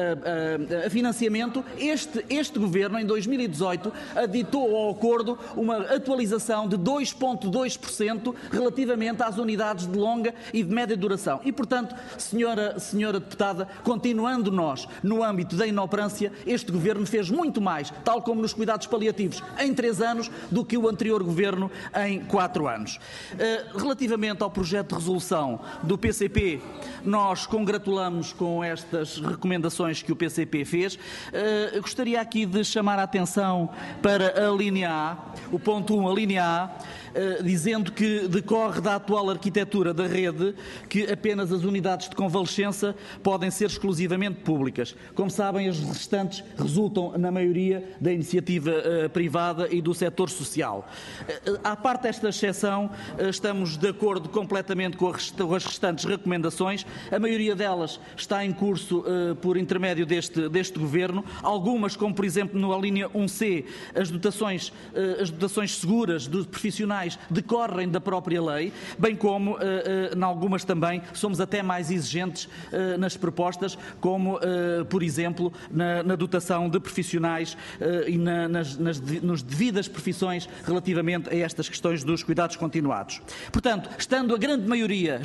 a financiamento, este Governo, em 2018, aditou ao acordo uma atualização de 2,2% relativamente às unidades de longa e de média duração. E, portanto, senhora deputada, continuando nós no âmbito da inoperância, este Governo fez muito mais, tal como nos cuidados paliativos, em 3 anos, do que o anterior Governo em 4 anos. Relativamente ao projeto de resolução do PCP, nós congratulamos com estas recomendações que o PCP fez. Gostaria aqui de chamar a atenção para a linha A, o ponto 1, a linha A, dizendo que decorre da atual arquitetura da rede que apenas as unidades de convalescença podem ser exclusivamente públicas. Como sabem, as restantes resultam, na maioria, da iniciativa privada e do setor social. À parte desta exceção, estamos de acordo completamente com as restantes recomendações. A maioria delas está em curso por intermédio deste Governo. Algumas, como por exemplo na linha 1C, as dotações seguras dos profissionais decorrem da própria lei, bem como, em algumas também, somos até mais exigentes nas propostas, como, por exemplo, na dotação de profissionais e nas devidas profissões relativamente a estas questões dos cuidados continuados. Portanto, estando a grande maioria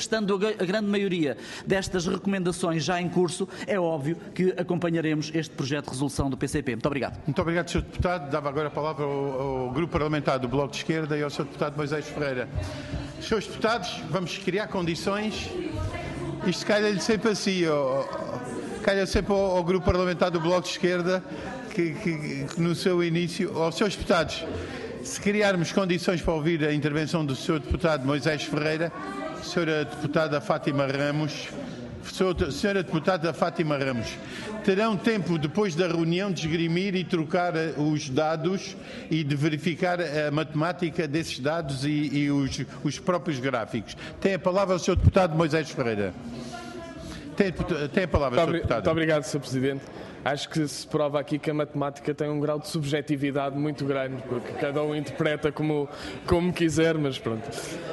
destas recomendações já em curso, é óbvio que acompanharemos este projeto de resolução do PCP. Muito obrigado. Muito obrigado, Sr. Deputado. Dava agora a palavra ao Grupo Parlamentar do Bloco de Esquerda e ao Sr. Deputado Moisés Ferreira. Senhores deputados, vamos criar condições. Isto calha-lhe sempre assim, calha sempre ao Grupo Parlamentar do Bloco de Esquerda, que no seu início, aos seus deputados, se criarmos condições para ouvir a intervenção do Sr. Deputado Moisés Ferreira, Sra. Deputada Fátima Ramos, Sra. Deputada Fátima Ramos, terão tempo depois da reunião de esgrimir e trocar os dados e de verificar a matemática desses dados e os próprios gráficos. Tem a palavra o Sr. Deputado Moisés Ferreira. Tem a palavra, Sr. Deputado. Muito obrigado, Sr. Presidente. Acho que se prova aqui que a matemática tem um grau de subjetividade muito grande, porque cada um interpreta como quiser, mas pronto.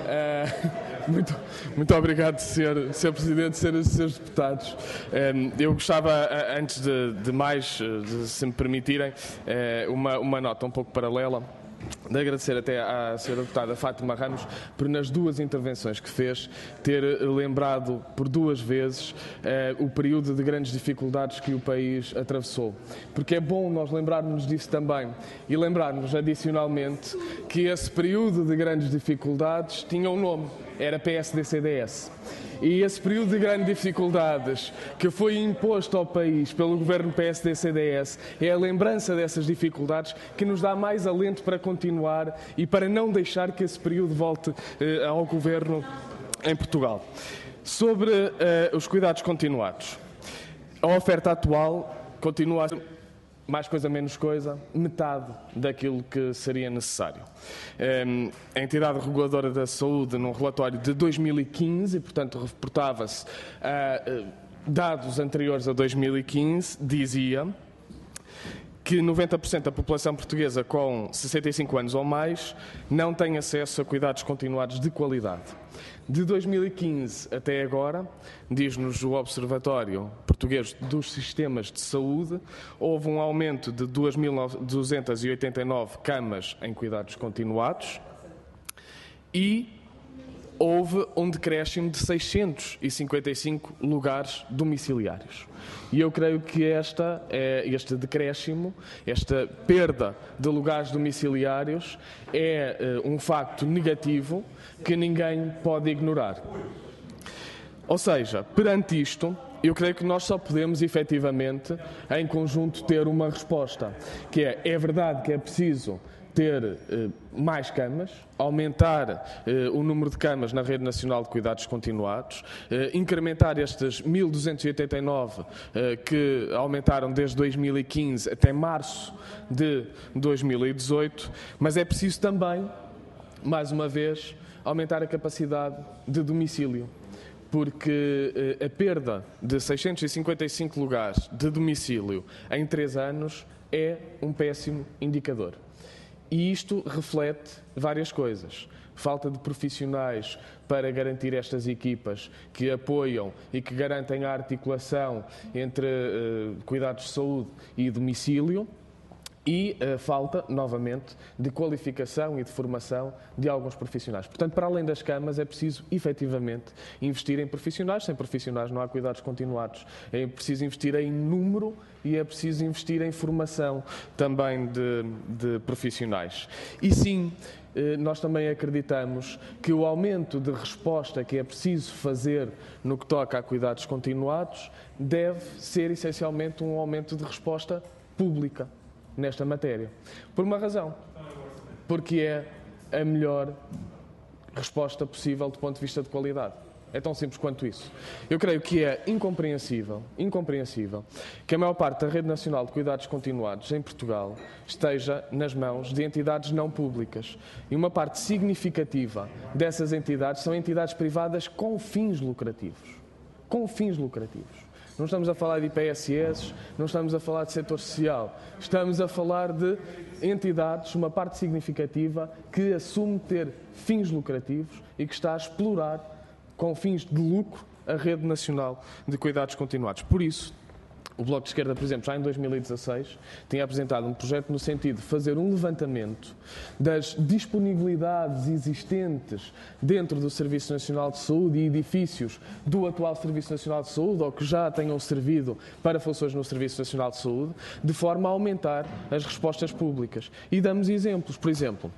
Muito obrigado, Sr. Presidente, Srs. Deputados. Eu gostava, antes de mais, se me permitirem, uma nota um pouco paralela, de agradecer até à Sra. Deputada Fátima Ramos por, nas 2 intervenções que fez, ter lembrado por 2 vezes o período de grandes dificuldades que o país atravessou. Porque é bom nós lembrarmos disso também e lembrarmos adicionalmente que esse período de grandes dificuldades tinha um nome, era PSD-CDS. E esse período de grandes dificuldades que foi imposto ao país pelo governo PSD-CDS é a lembrança dessas dificuldades que nos dá mais alento para continuar e para não deixar que esse período volte ao governo em Portugal. Sobre os cuidados continuados, a oferta atual continua a ser, mais coisa, menos coisa, metade daquilo que seria necessário. A entidade reguladora da saúde, num relatório de 2015, e portanto reportava-se a dados anteriores a 2015, dizia que 90% da população portuguesa com 65 anos ou mais não tem acesso a cuidados continuados de qualidade. De 2015 até agora, diz-nos o Observatório Português dos Sistemas de Saúde, houve um aumento de 2.289 camas em cuidados continuados e houve um decréscimo de 655 lugares domiciliários. E eu creio que este decréscimo, esta perda de lugares domiciliários é um facto negativo que ninguém pode ignorar. Ou seja, perante isto, eu creio que nós só podemos, efetivamente, em conjunto, ter uma resposta, que é verdade que é preciso ter mais camas, aumentar o número de camas na Rede Nacional de Cuidados Continuados, incrementar estes 1.289 que aumentaram desde 2015 até março de 2018, mas é preciso também, mais uma vez, aumentar a capacidade de domicílio, porque a perda de 655 lugares de domicílio em 3 anos é um péssimo indicador. E isto reflete várias coisas. Falta de profissionais para garantir estas equipas que apoiam e que garantem a articulação entre cuidados de saúde e domicílio. E a falta, novamente, de qualificação e de formação de alguns profissionais. Portanto, para além das camas, é preciso, efetivamente, investir em profissionais. Sem profissionais não há cuidados continuados. É preciso investir em número e é preciso investir em formação também de profissionais. E sim, nós também acreditamos que o aumento de resposta que é preciso fazer no que toca a cuidados continuados deve ser, essencialmente, um aumento de resposta pública nesta matéria. Por uma razão. Porque é a melhor resposta possível do ponto de vista de qualidade. É tão simples quanto isso. Eu creio que é incompreensível que a maior parte da Rede Nacional de Cuidados Continuados em Portugal esteja nas mãos de entidades não públicas. E uma parte significativa dessas entidades são entidades privadas com fins lucrativos. Com fins lucrativos. Não estamos a falar de IPSS, não estamos a falar de setor social. Estamos a falar de entidades, uma parte significativa, que assume ter fins lucrativos e que está a explorar, com fins de lucro, a Rede Nacional de Cuidados Continuados. Por isso, o Bloco de Esquerda, por exemplo, já em 2016, tinha apresentado um projeto no sentido de fazer um levantamento das disponibilidades existentes dentro do Serviço Nacional de Saúde e edifícios do atual Serviço Nacional de Saúde ou que já tenham servido para funções no Serviço Nacional de Saúde, de forma a aumentar as respostas públicas. E damos exemplos. Por exemplo,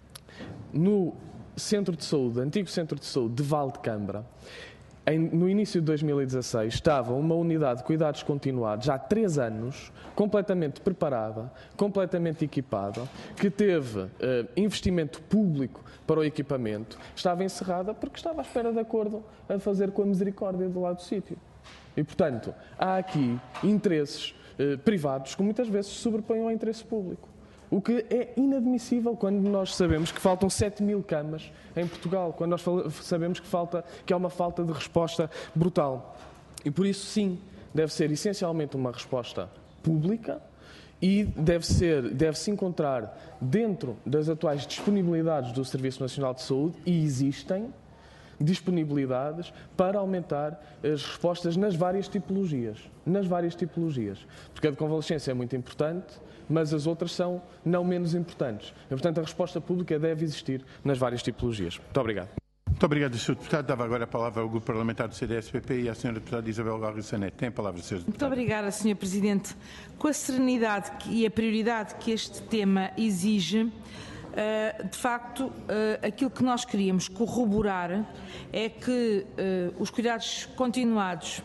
no Centro de Saúde, antigo Centro de Saúde de Valdecambra, no início de 2016, estava uma unidade de cuidados continuados, há 3 anos, completamente preparada, completamente equipada, que teve investimento público para o equipamento, estava encerrada porque estava à espera de acordo a fazer com a misericórdia do lado do sítio. E, portanto, há aqui interesses privados que muitas vezes se sobrepõem ao interesse público. O que é inadmissível quando nós sabemos que faltam 7.000 camas em Portugal, quando nós sabemos que há uma falta de resposta brutal. E por isso, sim, deve ser essencialmente uma resposta pública e deve-se encontrar dentro das atuais disponibilidades do Serviço Nacional de Saúde, e existem disponibilidades para aumentar as respostas nas várias tipologias. Porque a de convalescência é muito importante, mas as outras são não menos importantes. E, portanto, a resposta pública deve existir nas várias tipologias. Muito obrigado. Muito obrigado, Sr. Deputado. Dava agora a palavra ao Grupo Parlamentar do CDS-PP e à Sra. Deputada Isabel Garro Sanetti. Tem a palavra, Sra. Deputada. Muito obrigada, Sr. Presidente. Com a serenidade e a prioridade que este tema exige, de facto, aquilo que nós queríamos corroborar é que os cuidados continuados,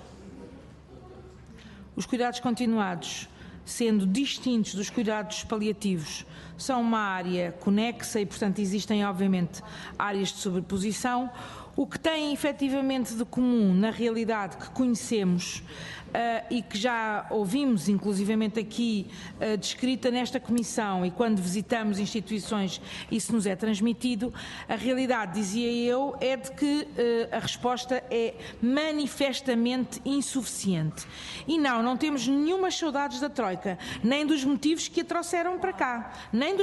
sendo distintos dos cuidados paliativos, são uma área conexa e, portanto, existem, obviamente, áreas de sobreposição. O que tem efetivamente de comum, na realidade que conhecemos, e que já ouvimos inclusivamente aqui descrita nesta Comissão, e quando visitamos instituições isso nos é transmitido, a realidade, dizia eu, é de que a resposta é manifestamente insuficiente. E não temos nenhumas saudades da Troika, nem dos motivos que a trouxeram para cá,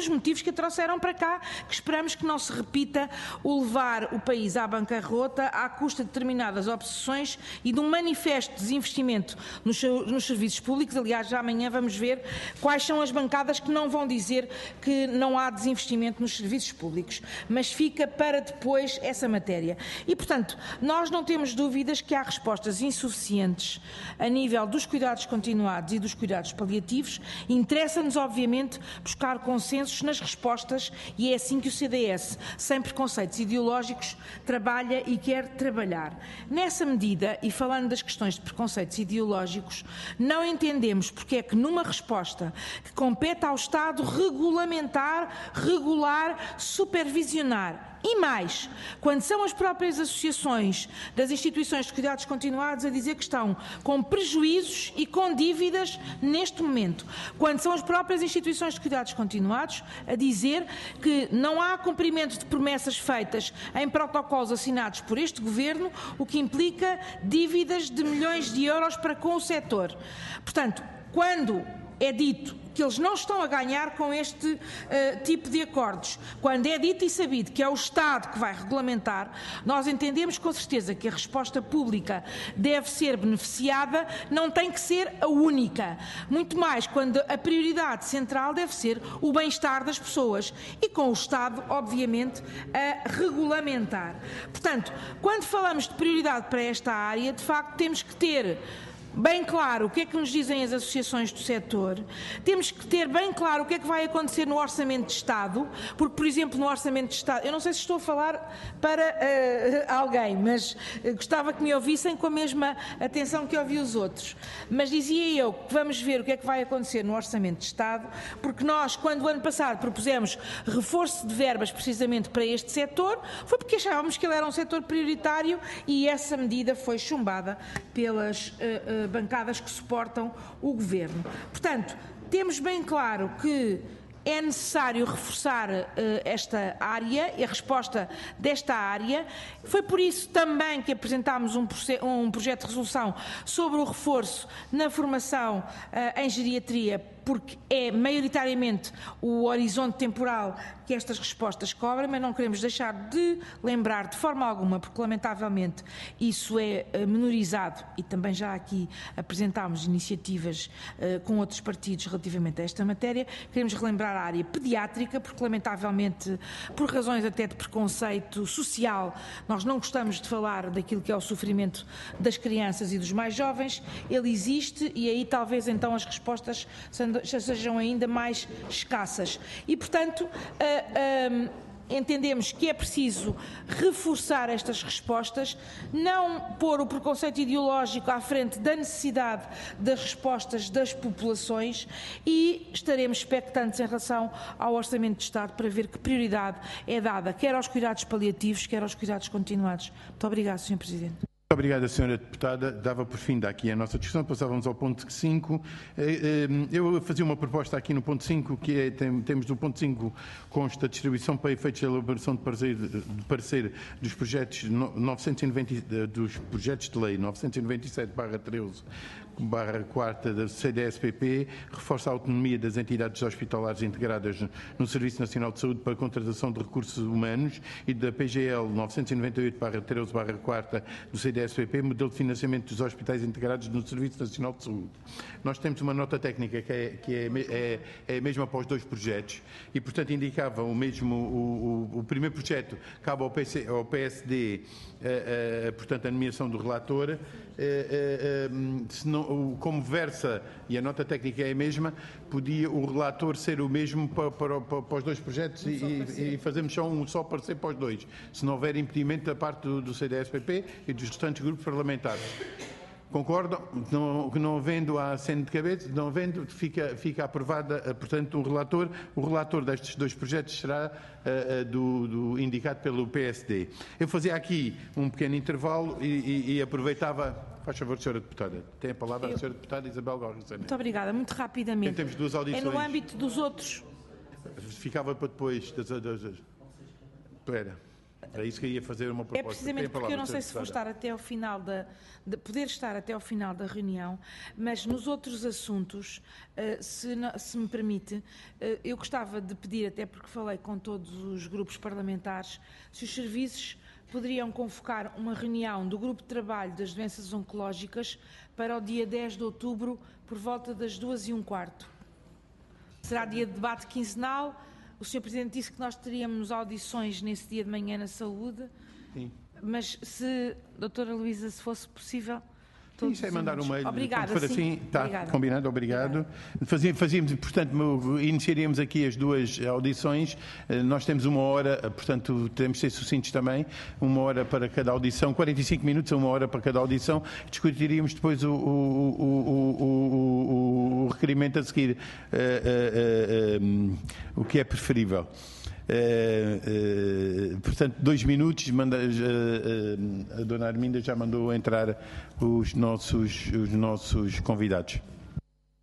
que esperamos que não se repita o levar o país à bancarrota à custa de determinadas obsessões e de um manifesto desinvestimento nos serviços públicos. Aliás, já amanhã vamos ver quais são as bancadas que não vão dizer que não há desinvestimento nos serviços públicos, mas fica para depois essa matéria. E, portanto, nós não temos dúvidas que há respostas insuficientes a nível dos cuidados continuados e dos cuidados paliativos. Interessa-nos, obviamente, buscar consensos nas respostas, e é assim que o CDS, sem preconceitos ideológicos, trabalha e quer trabalhar. Nessa medida, e falando das questões de preconceitos ideológicos, não entendemos porque é que numa resposta que compete ao Estado regulamentar, regular, supervisionar, e mais, quando são as próprias associações das instituições de cuidados continuados a dizer que estão com prejuízos e com dívidas neste momento, quando são as próprias instituições de cuidados continuados a dizer que não há cumprimento de promessas feitas em protocolos assinados por este Governo, o que implica dívidas de milhões de euros para com o setor. Portanto, quando é dito que eles não estão a ganhar com este tipo de acordos, quando é dito e sabido que é o Estado que vai regulamentar, nós entendemos com certeza que a resposta pública deve ser beneficiada, não tem que ser a única. Muito mais quando a prioridade central deve ser o bem-estar das pessoas e com o Estado, obviamente, a regulamentar. Portanto, quando falamos de prioridade para esta área, de facto temos que ter bem claro o que é que nos dizem as associações do setor, temos que ter bem claro o que é que vai acontecer no Orçamento de Estado, porque, por exemplo, no Orçamento de Estado, eu não sei se estou a falar para alguém, mas gostava que me ouvissem com a mesma atenção que ouvi os outros, mas dizia eu que vamos ver o que é que vai acontecer no Orçamento de Estado, porque nós, quando o ano passado propusemos reforço de verbas precisamente para este setor, foi porque achávamos que ele era um setor prioritário e essa medida foi chumbada pelas bancadas que suportam o Governo. Portanto, temos bem claro que é necessário reforçar esta área e a resposta desta área. Foi por isso também que apresentámos um projeto de resolução sobre o reforço na formação em geriatria, porque é maioritariamente o horizonte temporal que estas respostas cobrem, mas não queremos deixar de lembrar de forma alguma, porque lamentavelmente isso é menorizado e também já aqui apresentámos iniciativas com outros partidos relativamente a esta matéria. Queremos relembrar a área pediátrica, porque lamentavelmente, por razões até de preconceito social, nós não gostamos de falar daquilo que é o sofrimento das crianças e dos mais jovens. Ele existe e aí talvez então as respostas sejam ainda mais escassas. E, portanto, entendemos que é preciso reforçar estas respostas, não pôr o preconceito ideológico à frente da necessidade das respostas das populações, e estaremos expectantes em relação ao Orçamento de Estado para ver que prioridade é dada quer aos cuidados paliativos, quer aos cuidados continuados. Muito obrigada, Sr. Presidente. Muito obrigado, Sra. Deputada. Dava por fim daqui a nossa discussão. Passávamos ao ponto 5. Eu fazia uma proposta aqui no ponto 5, que é, temos no ponto 5, consta a distribuição para efeitos de elaboração de parecer dos projetos 990, dos projetos de lei 997/13, /4 da CDS-PP, reforça a autonomia das entidades hospitalares integradas no Serviço Nacional de Saúde para a contratação de recursos humanos, e da PGL 998/13/4 do CDS-PP, modelo de financiamento dos hospitais integrados no Serviço Nacional de Saúde. Nós temos uma nota técnica que é a mesma para os dois projetos e, portanto, indicava o mesmo, o primeiro projeto cabe ao PSD, portanto, a nomeação do relator. Como versa, e a nota técnica é a mesma, podia o relator ser o mesmo para os dois projetos e fazemos só parecer para os dois, se não houver impedimento da parte do CDS-PP e dos restantes grupos parlamentares. Concordam? Não havendo a aceno de cabeça, não havendo, fica aprovada, portanto, o relator destes dois projetos será indicado pelo PSD. Eu fazia aqui um pequeno intervalo e aproveitava Faz favor, Sra. Deputada. Tem a palavra a Sra. Deputada Isabel Galrão Saneto. Muito obrigada. Muito rapidamente. Temos duas audições. É no âmbito dos outros. Ficava para depois. Espera. É isso que eu ia fazer uma proposta. É precisamente porque eu não sei se vou estar até ao final poder estar até ao final da reunião, mas nos outros assuntos, se me permite, eu gostava de pedir, até porque falei com todos os grupos parlamentares, se os serviços poderiam convocar uma reunião do Grupo de Trabalho das Doenças Oncológicas para o dia 10 de outubro, por volta das 2h15. Será dia de debate quinzenal. O Sr. Presidente disse que nós teríamos audições nesse dia de manhã na saúde. Sim. Mas se, doutora Luísa, se fosse possível... Isso é mandar um mail. Obrigada, for assim, está obrigada. Combinado, obrigado. Fazíamos, portanto, iniciaríamos aqui as duas audições. Nós temos 1 hora, portanto, temos de ser sucintos também, 1 hora para cada audição, 45 minutos a 1 hora para cada audição. Discutiríamos depois o requerimento a seguir, o que é preferível. Portanto, 2 minutos, a dona Arminda já mandou entrar os nossos convidados.